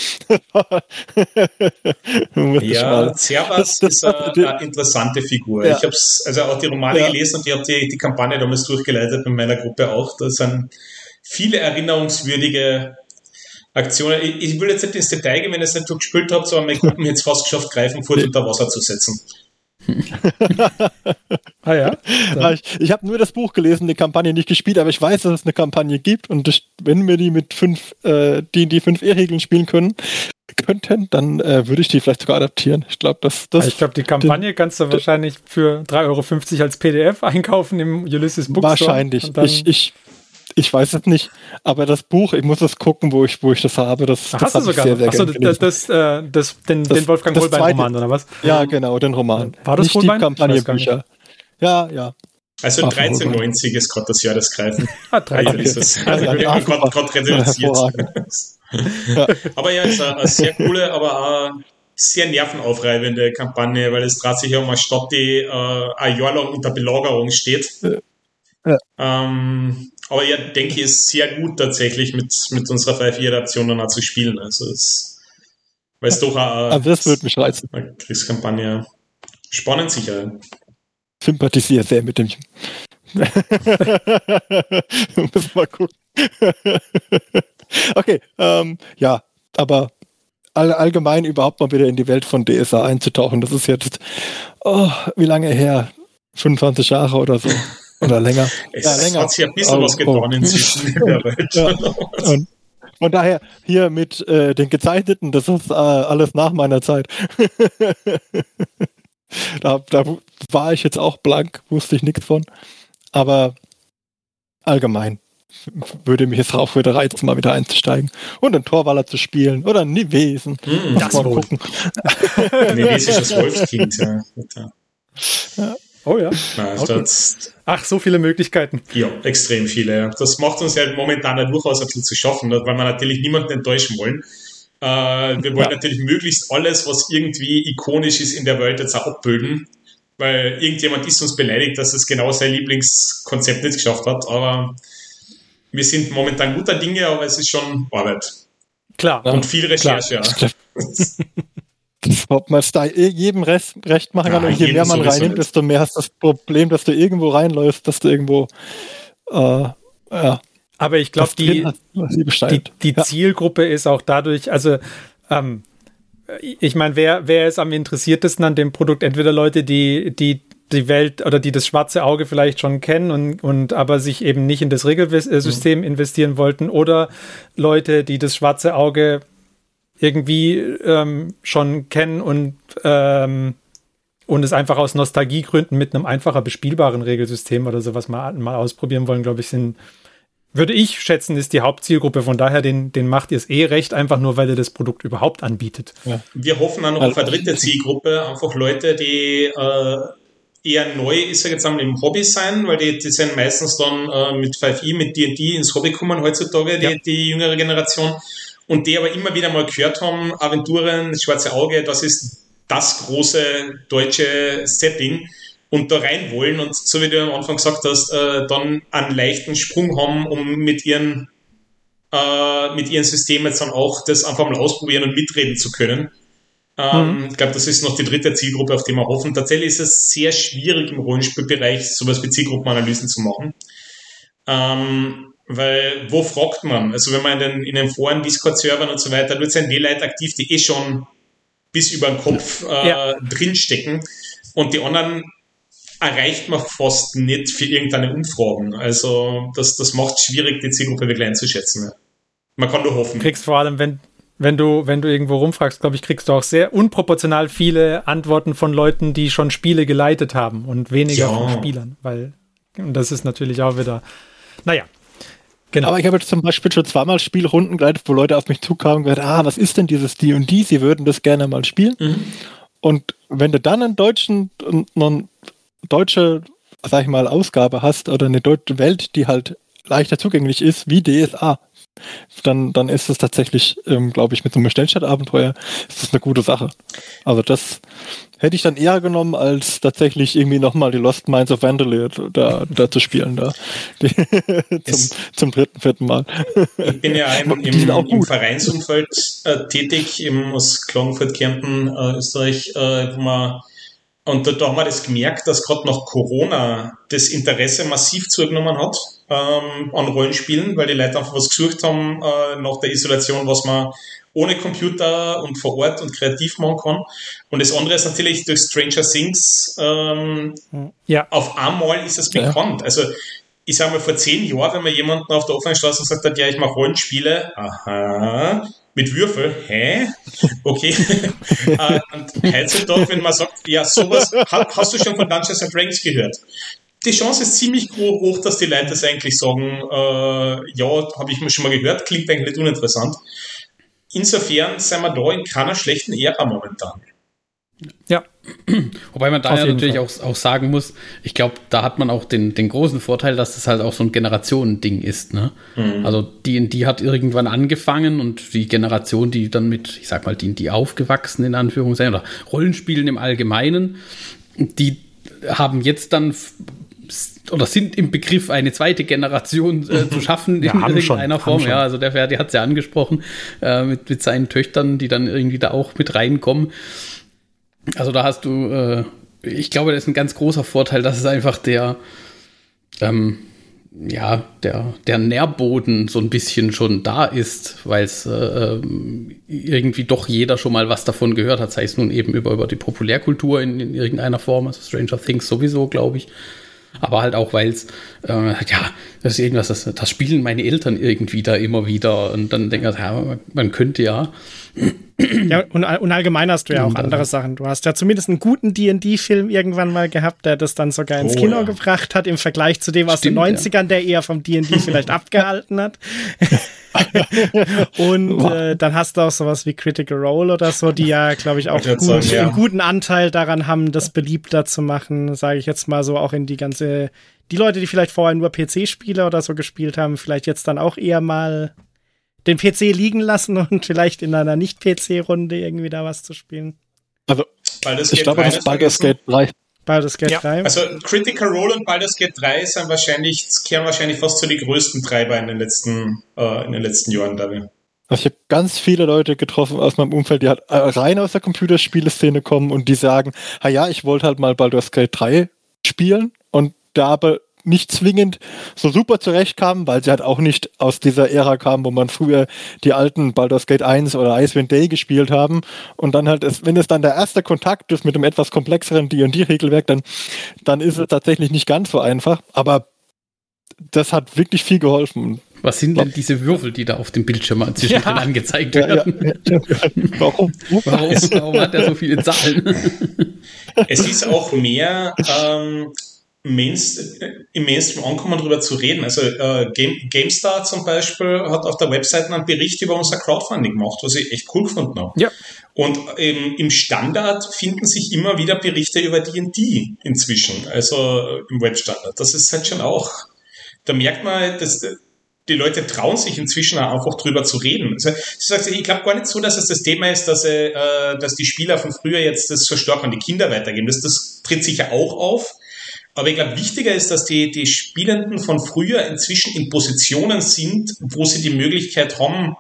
Ja, Servas ist eine, eine interessante Figur. Ja. Ich habe also auch die Romane ja. gelesen und ich habe die, die Kampagne damals durchgeleitet mit meiner Gruppe auch. Das sind viele erinnerungswürdige Aktionen. Ich, ich will jetzt nicht ins Detail gehen, wenn ihr es nicht gespielt habt, aber meine Gruppen jetzt fast geschafft, Greifenfurt unter Wasser zu setzen. ah ja? Ich, ich habe nur das Buch gelesen, die Kampagne nicht gespielt, aber ich weiß, dass es eine Kampagne gibt und das, wenn wir die mit fünf, äh, die die fünf E-Regeln spielen können, könnten, dann äh, würde ich die vielleicht sogar adaptieren. Ich glaube, das, das ich glaube, die Kampagne den, kannst du wahrscheinlich für drei Euro fünfzig als P D F einkaufen im Ulysses Bookstore. Wahrscheinlich. Ich, ich Ich weiß es nicht, aber das Buch, ich muss es gucken, wo ich, wo ich das habe. Das, Ach, das hast du sogar? Sehr, sehr Achso, das, das, äh, das, den, das, den Wolfgang Holbein-Roman, oder was? Ja, genau, den Roman. War das nicht Holbein? Die Kampagnenbücher. Ja, ja. Also dreizehnhundertneunzig ist gerade das Jahr des Greifen. Ah, dreizehn ist das. Also ja, gerade reduziert. Ja. Aber ja, es ist eine sehr coole, aber auch sehr nervenaufreibende Kampagne, weil es dreht sich ja um eine Stadt, die äh, ein Jahr lang unter Belagerung steht. Ja. Ähm, aber ja, denke ich, ist sehr gut tatsächlich mit, mit unserer fünf E-Adaption dann auch zu spielen. Also es, weil es doch auch also das wird mich reizen. Eine Kriegskampagne spannend sicher. Sympathisiere sehr mit dem. Müssen mal gucken. Okay, ähm, ja, aber all, allgemein überhaupt mal wieder in die Welt von D S A einzutauchen, das ist jetzt, oh, wie lange her? fünfundzwanzig Jahre oder so. Oder länger. Es ja, länger. hat sich ein bisschen oh, was getan oh. inzwischen in der Welt. Ja. Und von daher hier mit äh, den Gezeichneten, das ist äh, alles nach meiner Zeit. da, da war ich jetzt auch blank, wusste ich nichts von. Aber allgemein würde mich jetzt auch wieder reizen, mal wieder einzusteigen und einen Torwaller zu spielen oder ein Nivesen. Mm, das mal wohl. gucken. Niwesisches Wolfskind, ja. ja. Oh ja. Na, okay. das, Ach, so viele Möglichkeiten. Ja, extrem viele. Das macht uns ja momentan ja durchaus ein bisschen zu schaffen, weil wir natürlich niemanden enttäuschen wollen. Äh, wir wollen ja. natürlich möglichst alles, was irgendwie ikonisch ist in der Welt, jetzt auch abbilden, weil irgendjemand ist uns beleidigt, dass es genau sein Lieblingskonzept nicht geschafft hat, aber wir sind momentan guter Dinge, aber es ist schon Arbeit. Klar. Und viel Recherche, Klar. ja. Ob man es da jedem Rest recht machen kann, ja, und je mehr man reinnimmt, nicht. desto mehr hast du das Problem, dass du irgendwo reinläufst, dass du irgendwo äh, ja. Aber ich glaube, die, die, die ja. Zielgruppe ist auch dadurch, also ähm, ich meine, wer, wer ist am interessiertesten an dem Produkt? Entweder Leute, die, die die Welt oder die das schwarze Auge vielleicht schon kennen und, und aber sich eben nicht in das Regelsystem mhm. investieren wollten, oder Leute, die das schwarze Auge irgendwie ähm, schon kennen und, ähm, und es einfach aus Nostalgiegründen mit einem einfacher bespielbaren Regelsystem oder sowas mal, mal ausprobieren wollen, glaube ich, sind, würde ich schätzen, ist die Hauptzielgruppe. Von daher, den, den macht ihr es eh recht, einfach nur, weil ihr das Produkt überhaupt anbietet. Ja. Wir hoffen auch noch auf eine dritte Zielgruppe, einfach Leute, die äh, eher neu, ist ja jetzt einmal im Hobby sein, weil die, die sind meistens dann äh, mit fünf E, mit D und D ins Hobby kommen heutzutage, die, ja. die jüngere Generation. Und die aber immer wieder mal gehört haben, Aventuren, das schwarze Auge, das ist das große deutsche Setting und da rein wollen und so wie du am Anfang gesagt hast, äh, dann einen leichten Sprung haben, um mit ihren äh, mit ihren Systemen jetzt dann auch das einfach mal ausprobieren und mitreden zu können. Ähm, mhm. Ich glaube, das ist noch die dritte Zielgruppe, auf die wir hoffen. Tatsächlich ist es sehr schwierig im Rollenspielbereich, sowas wie Zielgruppenanalysen zu machen. Ähm, Weil, wo fragt man? Also wenn man in den, in den Foren, Discord-Servern und so weiter, dort sind die Leute aktiv, die eh schon bis über den Kopf äh, ja. drinstecken. und die anderen erreicht man fast nicht für irgendeine Umfragen. Also das, das macht es schwierig, die Zielgruppe wirklich einzuschätzen. Ja. Man kann nur hoffen. Du kriegst vor allem, wenn, wenn, du, wenn du irgendwo rumfragst, glaube ich, kriegst du auch sehr unproportional viele Antworten von Leuten, die schon Spiele geleitet haben und weniger Ja. von Spielern. Weil, und das ist natürlich auch wieder, naja. Genau. Aber ich habe jetzt zum Beispiel schon zweimal Spielrunden geleitet, wo Leute auf mich zukamen und gesagt, ah, was ist denn dieses D und D? Sie würden das gerne mal spielen. Mhm. Und wenn du dann einen deutschen, eine deutsche, sag ich mal, Ausgabe hast oder eine deutsche Welt, die halt leichter zugänglich ist, wie D S A, dann, dann ist es tatsächlich, ähm, glaube ich, mit so einem Stellstadt-Abenteuer ist das eine gute Sache. Also das hätte ich dann eher genommen, als tatsächlich irgendwie nochmal die Lost Mines of Vanderleer da, da zu spielen, da die, zum, zum dritten, vierten Mal. Ich bin ja im, Die sind auch im, im gut. Vereinsumfeld äh, tätig, im, aus Klagenfurt, Kärnten, äh, Österreich, äh, wo man, und da, da haben wir das gemerkt, dass gerade nach Corona das Interesse massiv zugenommen hat ähm, an Rollenspielen, weil die Leute einfach was gesucht haben äh, nach der Isolation, was man ohne Computer und vor Ort und kreativ machen kann. Und das andere ist natürlich durch Stranger Things ähm, Ja. auf einmal ist es Ja. bekannt. Also ich sage mal, vor zehn Jahren, wenn man jemanden auf der offenen Straße sagt hat, ja, ich mache Rollenspiele, aha, mit Würfel, hä? Okay. äh, und heutzutage, wenn man sagt, ja, sowas, ha, hast du schon von Dungeons and Dragons gehört? Die Chance ist ziemlich hoch, dass die Leute das eigentlich sagen, äh, ja, habe ich mir schon mal gehört, klingt eigentlich nicht uninteressant. Insofern sind wir da in keiner schlechten Ära momentan. Ja. Wobei man da Auf ja jeden natürlich auch, auch sagen muss, ich glaube, da hat man auch den, den großen Vorteil, dass das halt auch so ein Generationending ist. Ne? Mhm. Also D und D hat irgendwann angefangen und die Generation, die dann mit, ich sag mal, D und D aufgewachsen in Anführungszeichen oder Rollenspielen im Allgemeinen, die haben jetzt dann f- oder sind im Begriff, eine zweite Generation äh, zu schaffen Ja, in haben schon, irgendeiner haben Form. schon. Ja, also der Ferdi hat es ja angesprochen, äh, mit, mit seinen Töchtern, die dann irgendwie da auch mit reinkommen. Also da hast du, äh, ich glaube, das ist ein ganz großer Vorteil, dass es einfach der, ähm, ja, der, der Nährboden so ein bisschen schon da ist, weil es äh, ähm, irgendwie doch jeder schon mal was davon gehört hat, sei es nun eben über, über die Populärkultur in, in irgendeiner Form, also Stranger Things sowieso, glaube ich. Aber halt auch, weil es, äh, ja, das ist irgendwas, das, das spielen meine Eltern irgendwie da immer wieder. Und dann denke ich, ja, man, man könnte ja. Ja, und, und allgemein hast du ja auch Und, andere äh, Sachen. Du hast ja zumindest einen guten D und D-Film irgendwann mal gehabt, der das dann sogar ins Oh, Kino ja. gebracht hat, im Vergleich zu dem aus Stimmt, den neunzigern, der eher vom D und D vielleicht abgehalten hat. Und äh, dann hast du auch sowas wie Critical Role oder so, die ja, glaube ich, auch Ich würd gut, sagen, ja. einen guten Anteil daran haben, das beliebter zu machen, sage ich jetzt mal so, auch in die ganze, die Leute, die vielleicht vorher nur P C-Spiele oder so gespielt haben, vielleicht jetzt dann auch eher mal den P C liegen lassen und vielleicht in einer Nicht-P C-Runde irgendwie da was zu spielen. Also Baldur's ich Gate glaube, drei das nicht Baldur's vergessen. Gate drei. Baldur's Gate Ja, drei. Also Critical Role und Baldur's Gate drei sind wahrscheinlich, kehren wahrscheinlich fast zu die größten Treiber in den letzten, äh, in den letzten Jahren, glaube ich. Also ich habe ganz viele Leute getroffen aus meinem Umfeld, die halt äh, rein aus der Computerspieleszene kommen und die sagen, ha ja, ich wollte halt mal Baldur's Gate drei spielen und da aber nicht zwingend so super zurechtkamen, weil sie halt auch nicht aus dieser Ära kamen, wo man früher die alten Baldur's Gate eins oder Icewind Dale gespielt haben und dann halt, es, wenn es dann der erste Kontakt ist mit einem etwas komplexeren D und D-Regelwerk, dann, dann ist es tatsächlich nicht ganz so einfach, aber das hat wirklich viel geholfen. Was sind denn diese Würfel, die da auf dem Bildschirm zwischendrin Ja. angezeigt Ja, ja, werden? ja. Warum? Warum, warum hat er so viele Zahlen? Es ist auch mehr ähm, Mainst im Mainstream ankommen, darüber zu reden. Also äh, Game GameStar zum Beispiel hat auf der Webseite einen Bericht über unser Crowdfunding gemacht, was ich echt cool gefunden habe. Ja. Und ähm, im Standard finden sich immer wieder Berichte über D und D inzwischen, also äh, im Webstandard. Das ist halt schon auch, da merkt man, dass die Leute trauen sich inzwischen auch einfach drüber zu reden. Also, ich glaube gar nicht so, dass es das Thema ist, dass, äh, dass die Spieler von früher jetzt das so stark an die Kinder weitergeben. Das, das tritt sicher auch auf. Aber ich glaube, wichtiger ist, dass die, die Spielenden von früher inzwischen in Positionen sind, wo sie die Möglichkeit haben,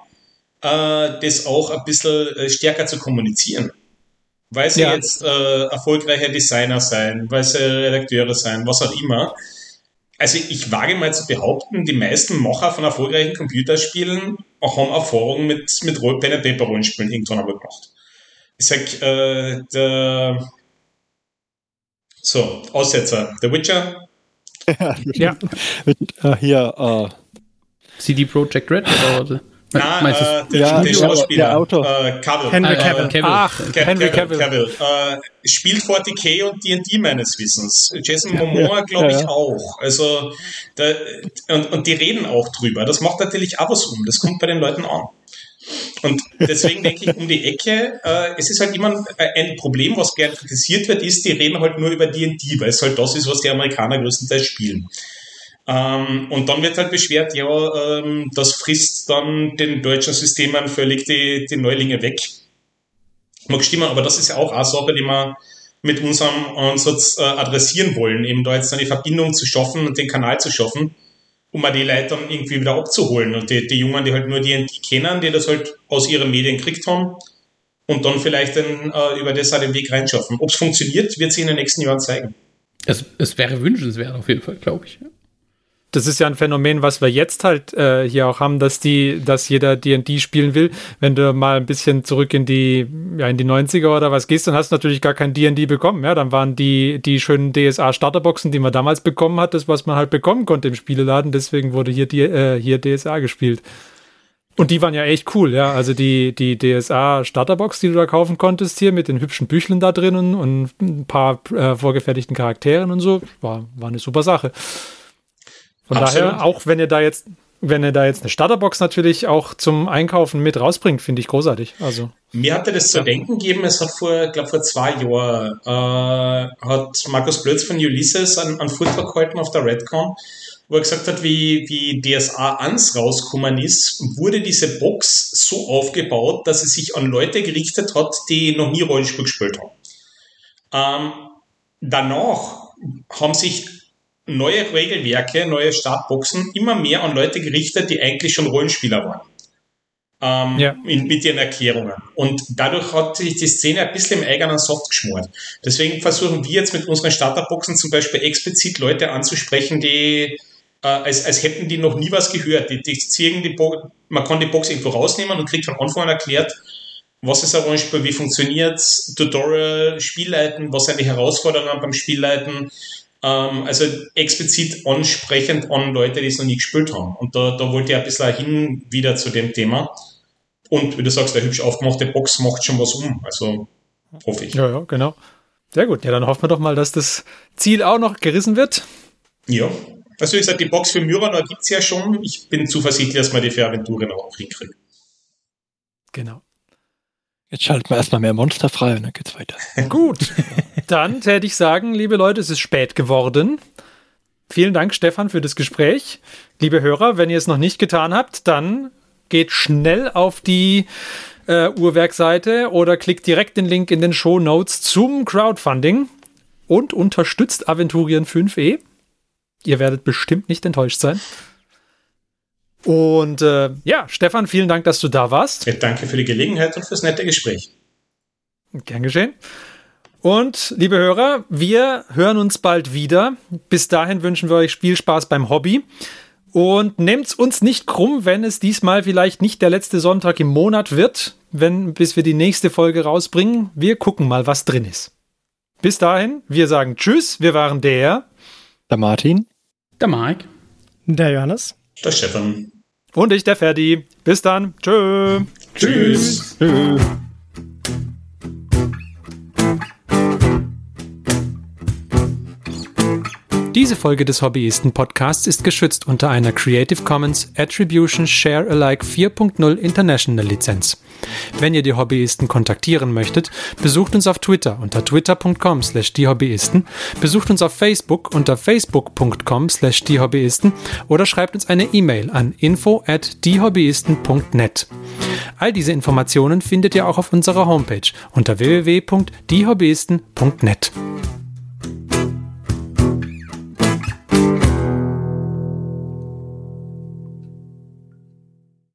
äh, das auch ein bisschen äh, stärker zu kommunizieren. Weil sie Ja. jetzt äh, erfolgreiche Designer sein, weil sie Redakteure sein, was auch immer. Also ich wage mal zu behaupten, die meisten Macher von erfolgreichen Computerspielen haben Erfahrung mit, mit Pen and Paper Rollenspielen irgendwann einmal gemacht. Ich sag, äh, der So, Aussetzer. The Witcher. ja. Mit, äh, hier, äh, C D Projekt Red? Oder? Nein, äh, der, ja, der Schauspieler. Der Autor. Äh, Cavill. Henry äh, Cavill. Cavill. Ach, Cav- Henry Cavill. Cavill. Cavill. Äh, spielt forty K und D and D meines Wissens. Jason Momoa, glaube ich, ja. auch. Also, da, und, und die reden auch drüber. Das macht natürlich auch was um. Das kommt bei den Leuten an. Und deswegen denke ich, um die Ecke, äh, es ist halt immer ein Problem, was gern kritisiert wird, ist, die reden halt nur über D and D, weil es halt das ist, was die Amerikaner größtenteils spielen. Ähm, und dann wird halt beschwert, ja, ähm, das frisst dann den deutschen Systemen völlig die, die Neulinge weg. Mag stimmen, aber das ist ja auch eine Sache, die wir mit unserem Ansatz äh, adressieren wollen, eben da jetzt eine Verbindung zu schaffen und den Kanal zu schaffen, um mal die Leute dann irgendwie wieder abzuholen. Und die, die Jungen, die halt nur D and D kennen, die das halt aus ihren Medien gekriegt haben und dann vielleicht dann, äh, über das auch den Weg reinschaffen. Ob es funktioniert, wird sich in den nächsten Jahren zeigen. Es, es wäre wünschenswert auf jeden Fall, glaube ich. Das ist ja ein Phänomen, was wir jetzt halt äh, hier auch haben, dass die, dass jeder D and D spielen will. Wenn du mal ein bisschen zurück in die, ja, in die neunziger oder was gehst, dann hast du natürlich gar kein D and D bekommen. Ja, dann waren die, die schönen D S A-Starterboxen, die man damals bekommen hat, das, was man halt bekommen konnte im Spieleladen. Deswegen wurde hier, die, äh, hier D S A gespielt. Und die waren ja echt cool, ja. Also die, die D S A-Starterbox, die du da kaufen konntest hier mit den hübschen Bücheln da drinnen und ein paar äh, vorgefertigten Charakteren und so, war, war eine super Sache. Von Absolut. daher, auch wenn ihr da jetzt, wenn ihr da jetzt eine Starterbox natürlich auch zum Einkaufen mit rausbringt, finde ich großartig. Also Mir hatte das zu denken gegeben, es hat vor, glaube vor zwei Jahren, äh, hat Markus Blötz von Ulysses einen, einen Vortrag gehalten auf der Redcon, wo er gesagt hat, wie, wie D S A eins rausgekommen ist, wurde diese Box so aufgebaut, dass sie sich an Leute gerichtet hat, die noch nie Rollenspiel gespielt haben. Ähm, danach haben sich neue Regelwerke, neue Startboxen immer mehr an Leute gerichtet, die eigentlich schon Rollenspieler waren. Ähm, ja. in, mit ihren Erklärungen. Und dadurch hat sich die Szene ein bisschen im eigenen Soft geschmort. Deswegen versuchen wir jetzt mit unseren Starterboxen zum Beispiel explizit Leute anzusprechen, die äh, als, als hätten die noch nie was gehört. Die, die ziehen die Bo- man kann die Box irgendwo rausnehmen und kriegt von Anfang an erklärt, was ist ein Rollenspiel, wie funktioniert es, Tutorial, Spielleiten, was sind die Herausforderungen beim Spielleiten. Also explizit ansprechend an Leute, die es noch nie gespielt haben. Und da, da wollte ich ein bisschen hin wieder zu dem Thema. Und wie du sagst, der hübsch aufgemachte Box macht schon was um. Also hoffe ich. Ja, ja, genau. Sehr gut. Ja, dann hoffen wir doch mal, dass das Ziel auch noch gerissen wird. Ja. Also wie gesagt, die Box für Myrana gibt es ja schon. Ich bin zuversichtlich, dass wir die für Aventuren auch hinkriegen. Genau. Jetzt schalten wir erstmal mehr Monster frei und dann geht's weiter. Gut, dann hätte ich sagen, liebe Leute, es ist spät geworden. Vielen Dank, Stefan, für das Gespräch. Liebe Hörer, wenn ihr es noch nicht getan habt, dann geht schnell auf die äh, Uhrwerkseite oder klickt direkt den Link in den Shownotes zum Crowdfunding und unterstützt Aventurien fünf e. Ihr werdet bestimmt nicht enttäuscht sein. Und äh, ja, Stefan, vielen Dank, dass du da warst. Ja, danke für die Gelegenheit und fürs nette Gespräch. Gern geschehen. Und liebe Hörer, wir hören uns bald wieder. Bis dahin wünschen wir euch Spielspaß beim Hobby. Und nehmt's uns nicht krumm, wenn es diesmal vielleicht nicht der letzte Sonntag im Monat wird, wenn, bis wir die nächste Folge rausbringen. Wir gucken mal, was drin ist. Bis dahin, wir sagen Tschüss. Wir waren der... Der Martin. Der Mike. Der Johannes. Der Stefan. Und ich, der Ferdi. Bis dann. Tschö. Tschüss. Tschüss. Diese Folge des Hobbyisten-Podcasts ist geschützt unter einer Creative Commons Attribution Share Alike vier Punkt null International Lizenz. Wenn ihr die Hobbyisten kontaktieren möchtet, besucht uns auf Twitter unter twitter punkt com slash die Hobbyisten, besucht uns auf Facebook unter facebook punkt com slash die Hobbyisten oder schreibt uns eine E-Mail an info at diehobbyisten punkt net. All diese Informationen findet ihr auch auf unserer Homepage unter w w w punkt die hobbyisten punkt net.